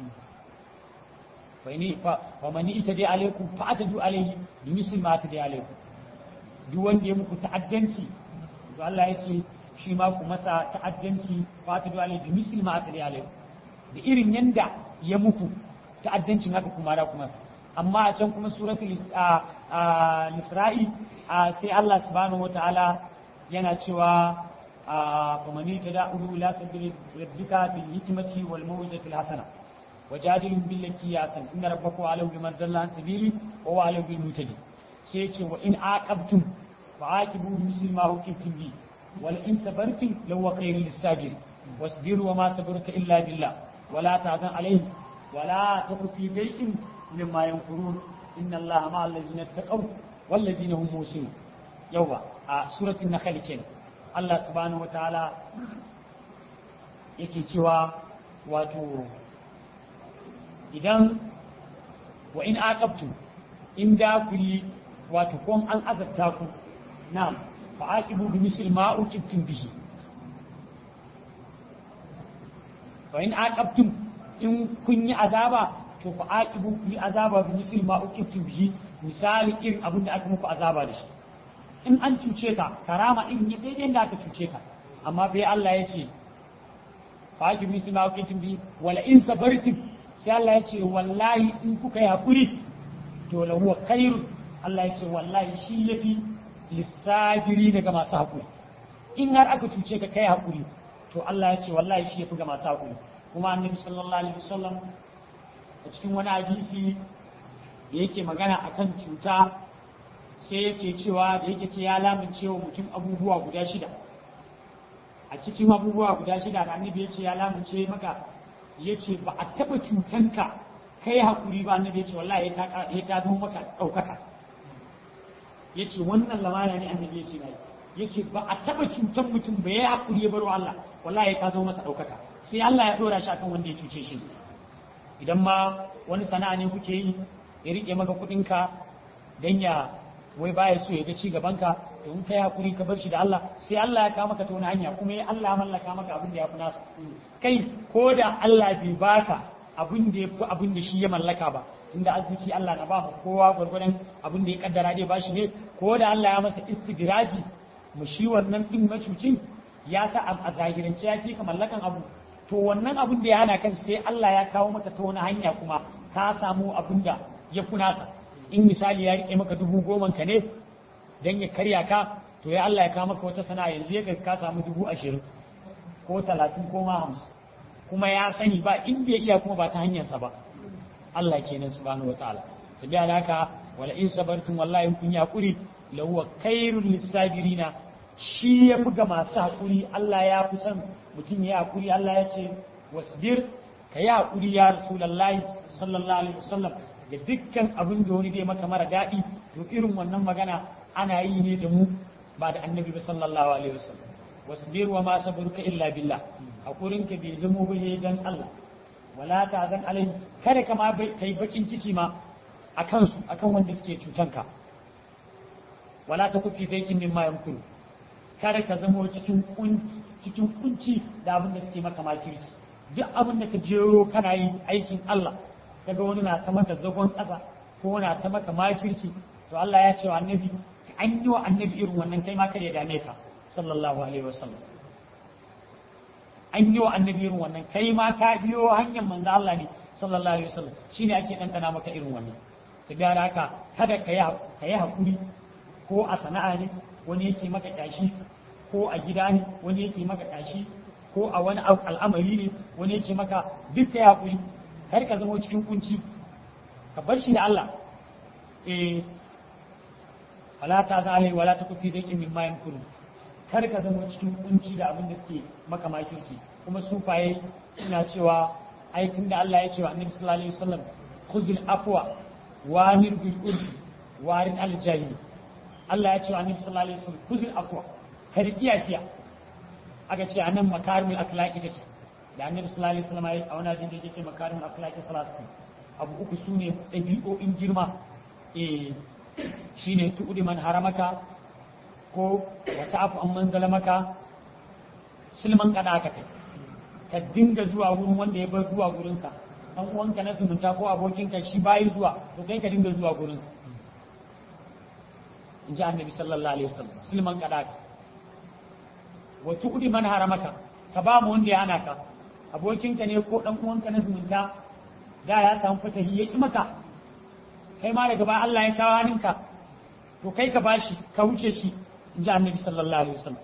fa mani ita dai alaikum fa atadu alaihi bi misli ma atadu alaikum duk wanda ya muku ta'addanci to Allah ya ce shi ma ku masa ta'addanci fa atadu alaihi bi misli ma atadu alaikum da irin yanda ya muku ta'addancin haka kuma da kuma amma a can kuma suratul Isra'i sai Allah subhanahu wataala yana cewa فمن يتدعوا لا سبيل ربك بالحكمة والموعظة الحسنة وجادلهم بالتي هي أحسن إن ربك أعلم بمن ضل عن سبيله وهو أعلم بالمهتدين سيتي وإن عاقبتم فعاقبوا بمثل ما عوقبتم به ولئن صبرتم لهو خير للصابرين واصبروا وما صبرك إلا بالله ولا تحزن عليهم ولا تك في ضيق مما ينكرون إن الله مع الذين اتقوا والذين هم محسنون يوا سورة النخل كده Allah subhanahu wataala yake cewa wato idan wa in aqabtu in da ku yi wato kon an azabta ku na'am fa'aqibu bi misli ma uqibtum bihi wa in aqabtum in kun yi azaba to fa'aqibu bi azaba bi misli ma uqibtum bihi misali irin abin da aka muku azaba da shi in an cuce ka karama in ya daidai da aka cuce ka amma bai Allah ya ce fa'aqibu bi misli ma uqibtum bihi wala in sabartum sai Allah ya ce wallahi in kuka yi hakuri to la huwa khairun Allah ya ce wallahi shi yafi lissabiri daga masu hakuri in har aka cuce ka kai hakuri to Allah ya ce wallahi shi yafi ga masu hakuri kuma annabi sallallahu alaihi wasallam a cikin wani hadisi yake magana akan cuta sai yake cewa da yake ce ya lamunce wa mutum abubuwa guda shida a cikin abubuwa guda shida da annabi ya ce ya lamunce maka ya ce ba a taɓa cutanka kai haƙuri ba annabi ya ce wallahi ya ta zama maka ɗaukaka ya ce wannan lamana ne annabi ya ce na ya ce ba a taɓa cutan mutum ba ya haƙuri ya baro Allah wallahi ya ta zama masa ɗaukaka sai Allah ya ɗora shi akan wanda ya cuce shi idan ma wani sana'a ne kuke yi ya riƙe maka kuɗinka don ya wai baya so ya ga ci gabanka to in kai hakuri ka bar shi da Allah sai Allah ya kawo maka ta wani hanya kuma ya Allah mallaka maka abin da ya fi nasa kai ko da Allah bai baka abin da ya fi abin da shi ya mallaka ba tunda arziki Allah na ba mu kowa gwargwadon abin da ya kaddara dai bashi ne ko da Allah ya masa istidraji mu shi wannan din macucin ya sa a zahirance ya fi ka mallakan abu to wannan abin da ya hana kan sai Allah ya kawo maka ta wani hanya kuma ka samu abin da ya fi nasa in misali ya rike maka 10,000 ka ne don ya karya ka to ya Allah ya kawo maka wata sana'a yanzu ya ka samu 20,000 ko 30 ko ma 50 kuma ya sani ba inda ya iya kuma ba ta hanyarsa ba Allah kenan subhanahu wataala sabiya da haka wala in sabartum wallahi in kun yakuri la huwa khairul lisabirina shi ya fi ga masu hakuri Allah ya fi son mutum ya hakuri Allah ya ce wasbir ka yi hakuri ya rasulullahi sallallahu alaihi wasallam da dukkan abin da wani dai maka mara daɗi to irin wannan magana ana yi ne da mu ba da annabi ba sallallahu alaihi wasallam wasbir wa ma sabruka illa billah hakurin ka bai zamo ba dan Allah wala ta zan alai kada ka ma kai bakin ciki ma akan su akan wanda suke cutanka wala ta kufi daikin mimma yankuru kada ka zamo cikin kunci da abin da suke maka makirci duk abin da ka jero kana yi aikin Allah kaga wani na ta maka zagon ƙasa ko na ta maka makirci to Allah ya ce wa annabi an yi wa annabi irin wannan kai ma kada ya dame ka sallallahu alaihi wasallam an yi wa annabi irin wannan kai ma ka biyo hanyar manzo Allah ne sallallahu alaihi wasallam shine ake dandana maka irin wannan sai ga haka kada ka yi hakuri ko a sana'a ne wani yake maka kyashi ko a gida ne wani yake maka kyashi ko a wani al'amari ne wani yake maka duk kai hakuri kar ka zama cikin kunci ka bar shi da Allah wala ta zalai wala ta kufi dake min mayan kuru kar ka zama cikin kunci da abin da suke maka makirci kuma sufaye suna cewa aikin da Allah ya ce wa annabi sallallahu alaihi wasallam khudhul afwa wa amir bil urfi warin al jahili Allah ya ce wa annabi sallallahu alaihi wasallam khudhul afwa ka riki yafiya aka ce anan makarimul akhlaqi tace da annabi sallallahu alaihi wasallam a wani hadisi yake ce makarimul akhlaqi salatu abu uku sune dabi'o'in girma shine tu'udi man haramaka ko wa ta'fu an man zalamaka sulman kada ka kai ka dinga zuwa wurin wanda ya bar zuwa gurinka dan uwanka na zumunta ko abokinka shi bai zuwa to kai ka dinga zuwa gurinsa in ji annabi sallallahu alaihi wasallam sulman kada ka wa tu'udi man haramaka ka ba mu wanda ya hana ka abokinka ne ko dan uwanka na zumunta da ya samu fatahi ya ki maka kai ma daga ba Allah ya kawo hannunka to kai ka bashi ka wuce shi in ji annabi sallallahu alaihi wasallam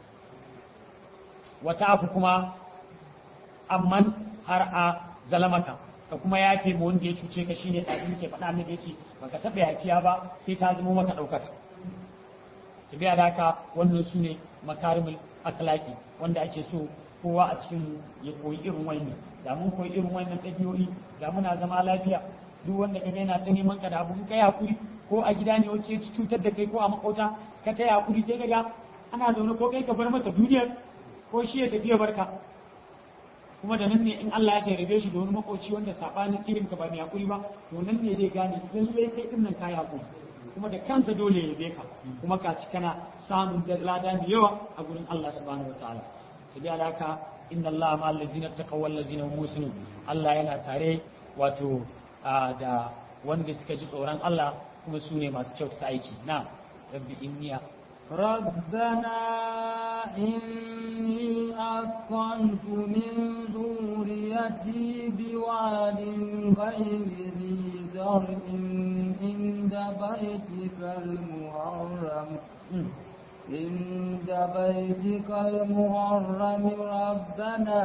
wata afu kuma amman har a zalamaka ka kuma yafe mu wanda ya cuce ka shine abin ke faɗa annabi yace baka taɓa yafiya ba sai ta zama maka ɗaukaka su biya da haka wannan su ne makarimul akhlaqi wanda ake so kowa a cikin ya koyi irin wannan da mun koyi irin wannan ɗabi'o'i da muna zama lafiya duk wanda kaga yana ta neman ka da abu kai hakuri ko a gida ne wacce ta cutar da kai ko a makauta ka kai hakuri sai kaga ana zaune ko kai ka bar masa duniyar ko shi ya tafi ya barka kuma da nan ne in Allah ya jarrabe shi da wani makoci wanda sabanin irin ka ba mai hakuri ba to nan ne zai gane lallai kai din nan kai hakuri kuma da kansa dole ya yabe ka kuma ka ci kana samun lada mai yawa a gurin Allah subhanahu wataala sai da haka inna Allah ma allazina taqaw wal ladzina hum muhsinun Allah yana tare wato da wanda suka ji tsoron Allah kuma su ne masu kyautata aiki na rabbi inniya ربنا إني أسكنت من ذريتي بواد غير ذي زرع عند بيتك المحرم ربنا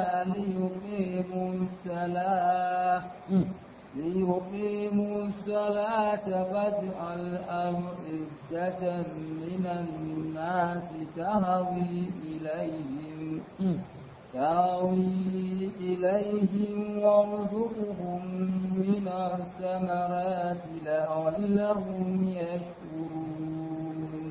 ليقيموا الصلاة فاجعل أفئدة من الناس تهوي إليهم وارزقهم من الثمرات لعلهم يشكرون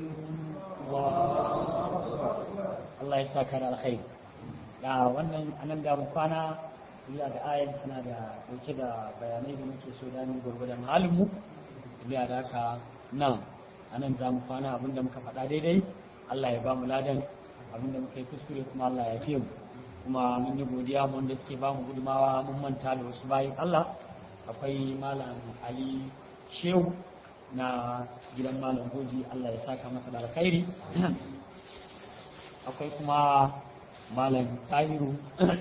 الله يساك على الخير يا wannan anan da kwana ya da ayan tana da dauke da bayanai da muke so da mu gurgurdan halin mu biya da haka nan anan za mu kwana abinda muka faɗa daidai Allah ya ba mu ladan abinda muka yi kuskure kuma Allah ya fiye mu kuma mun yi godiya mu wanda suke ba mu gudumawa mun manta da wasu bayan Allah akwai malam Ali Shehu na gidan malam Goji Allah ya saka masa da alkhairi akwai kuma malam Tahiru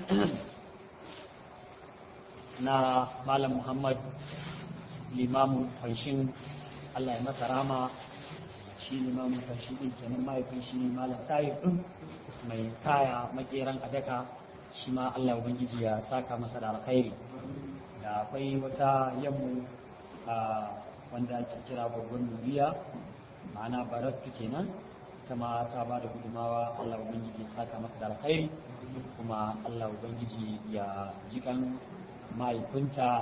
na malam Muhammad limamin fanshin Allah ya masa rama shi limamin fanshin din kenan mahaifin shi malam Tahir din mai kaya makeran adaka shi ma Allah ubangiji ya saka masa da alkhairi da akwai wata yammu wanda ake kira babban nuriya ma'ana barattu kenan ita ma ta ba da gudumawa Allah ubangiji ya saka mata da alkhairi kuma Allah ubangiji ya jikan mahaifinta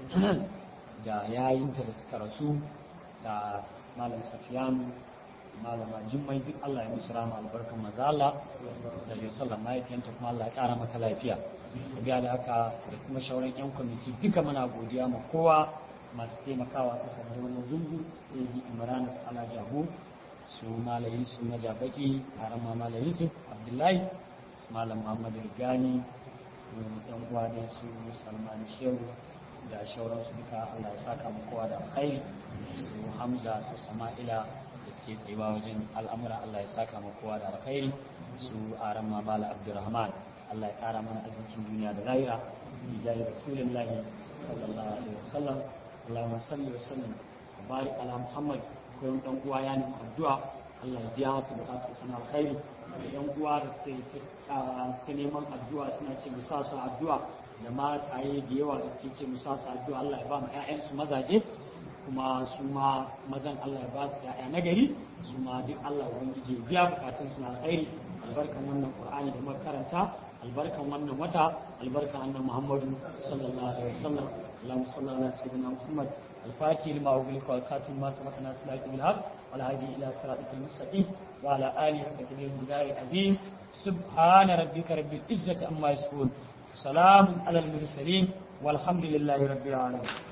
da yayinta da suka rasu da malam Safiyanu malama Jummai duk Allah ya musu rama albarkan maza Allah da ya sallan mahaifiyanta kuma Allah ya kara mata lafiya biya da haka da kuma shauran yan kwamiti duka muna godiya ma kowa masu taimakawa su sanar wani zungu sai yi Imran Sala Jago su malayi su na Jabaki Arama malayi su Abdullahi su malam Muhammad Rigani yan uwa ne su Salman Shehu da shauransu duka Allah ya saka mu kowa da alkhairi su Hamza su Sama'ila da suke tsayuwa wajen al'amura Allah ya saka mu kowa da alkhairi su Aram Mala Abdurrahman Allah ya kara mana arzikin duniya da lahira bijahi Rasulullahi sallallahu alaihi wasallam Allahumma salli wa sallim wa barik ala Muhammad ko dan uwa ya nemi addu'a Allah ya biya su bukatu suna alkhairi da yan uwa da suke ta neman addu'a suna ce mu sa su addu'a da mataye da yawa da suke ce mu sa su addu'a Allah ya ba mu ƴaƴansu mazaje kuma su ma mazan Allah ya ba su ƴaƴa nagari su ma duk Allah ubangiji ya biya bukatun su na alkhairi albarkan wannan Qur'ani da muka karanta albarkan wannan wata albarkan annabi Muhammadu sallallahu alaihi wasallam Allahumma salli ala sayyidina Muhammad الفاتح لما أغلق والخاتم ما سبق ناس لا يكون الحق والهادي إلى صراطك المستقيم وعلى آله وصحبه الهدى العظيم سبحان ربك رب العزة عما يصفون سلام على المرسلين والحمد لله رب العالمين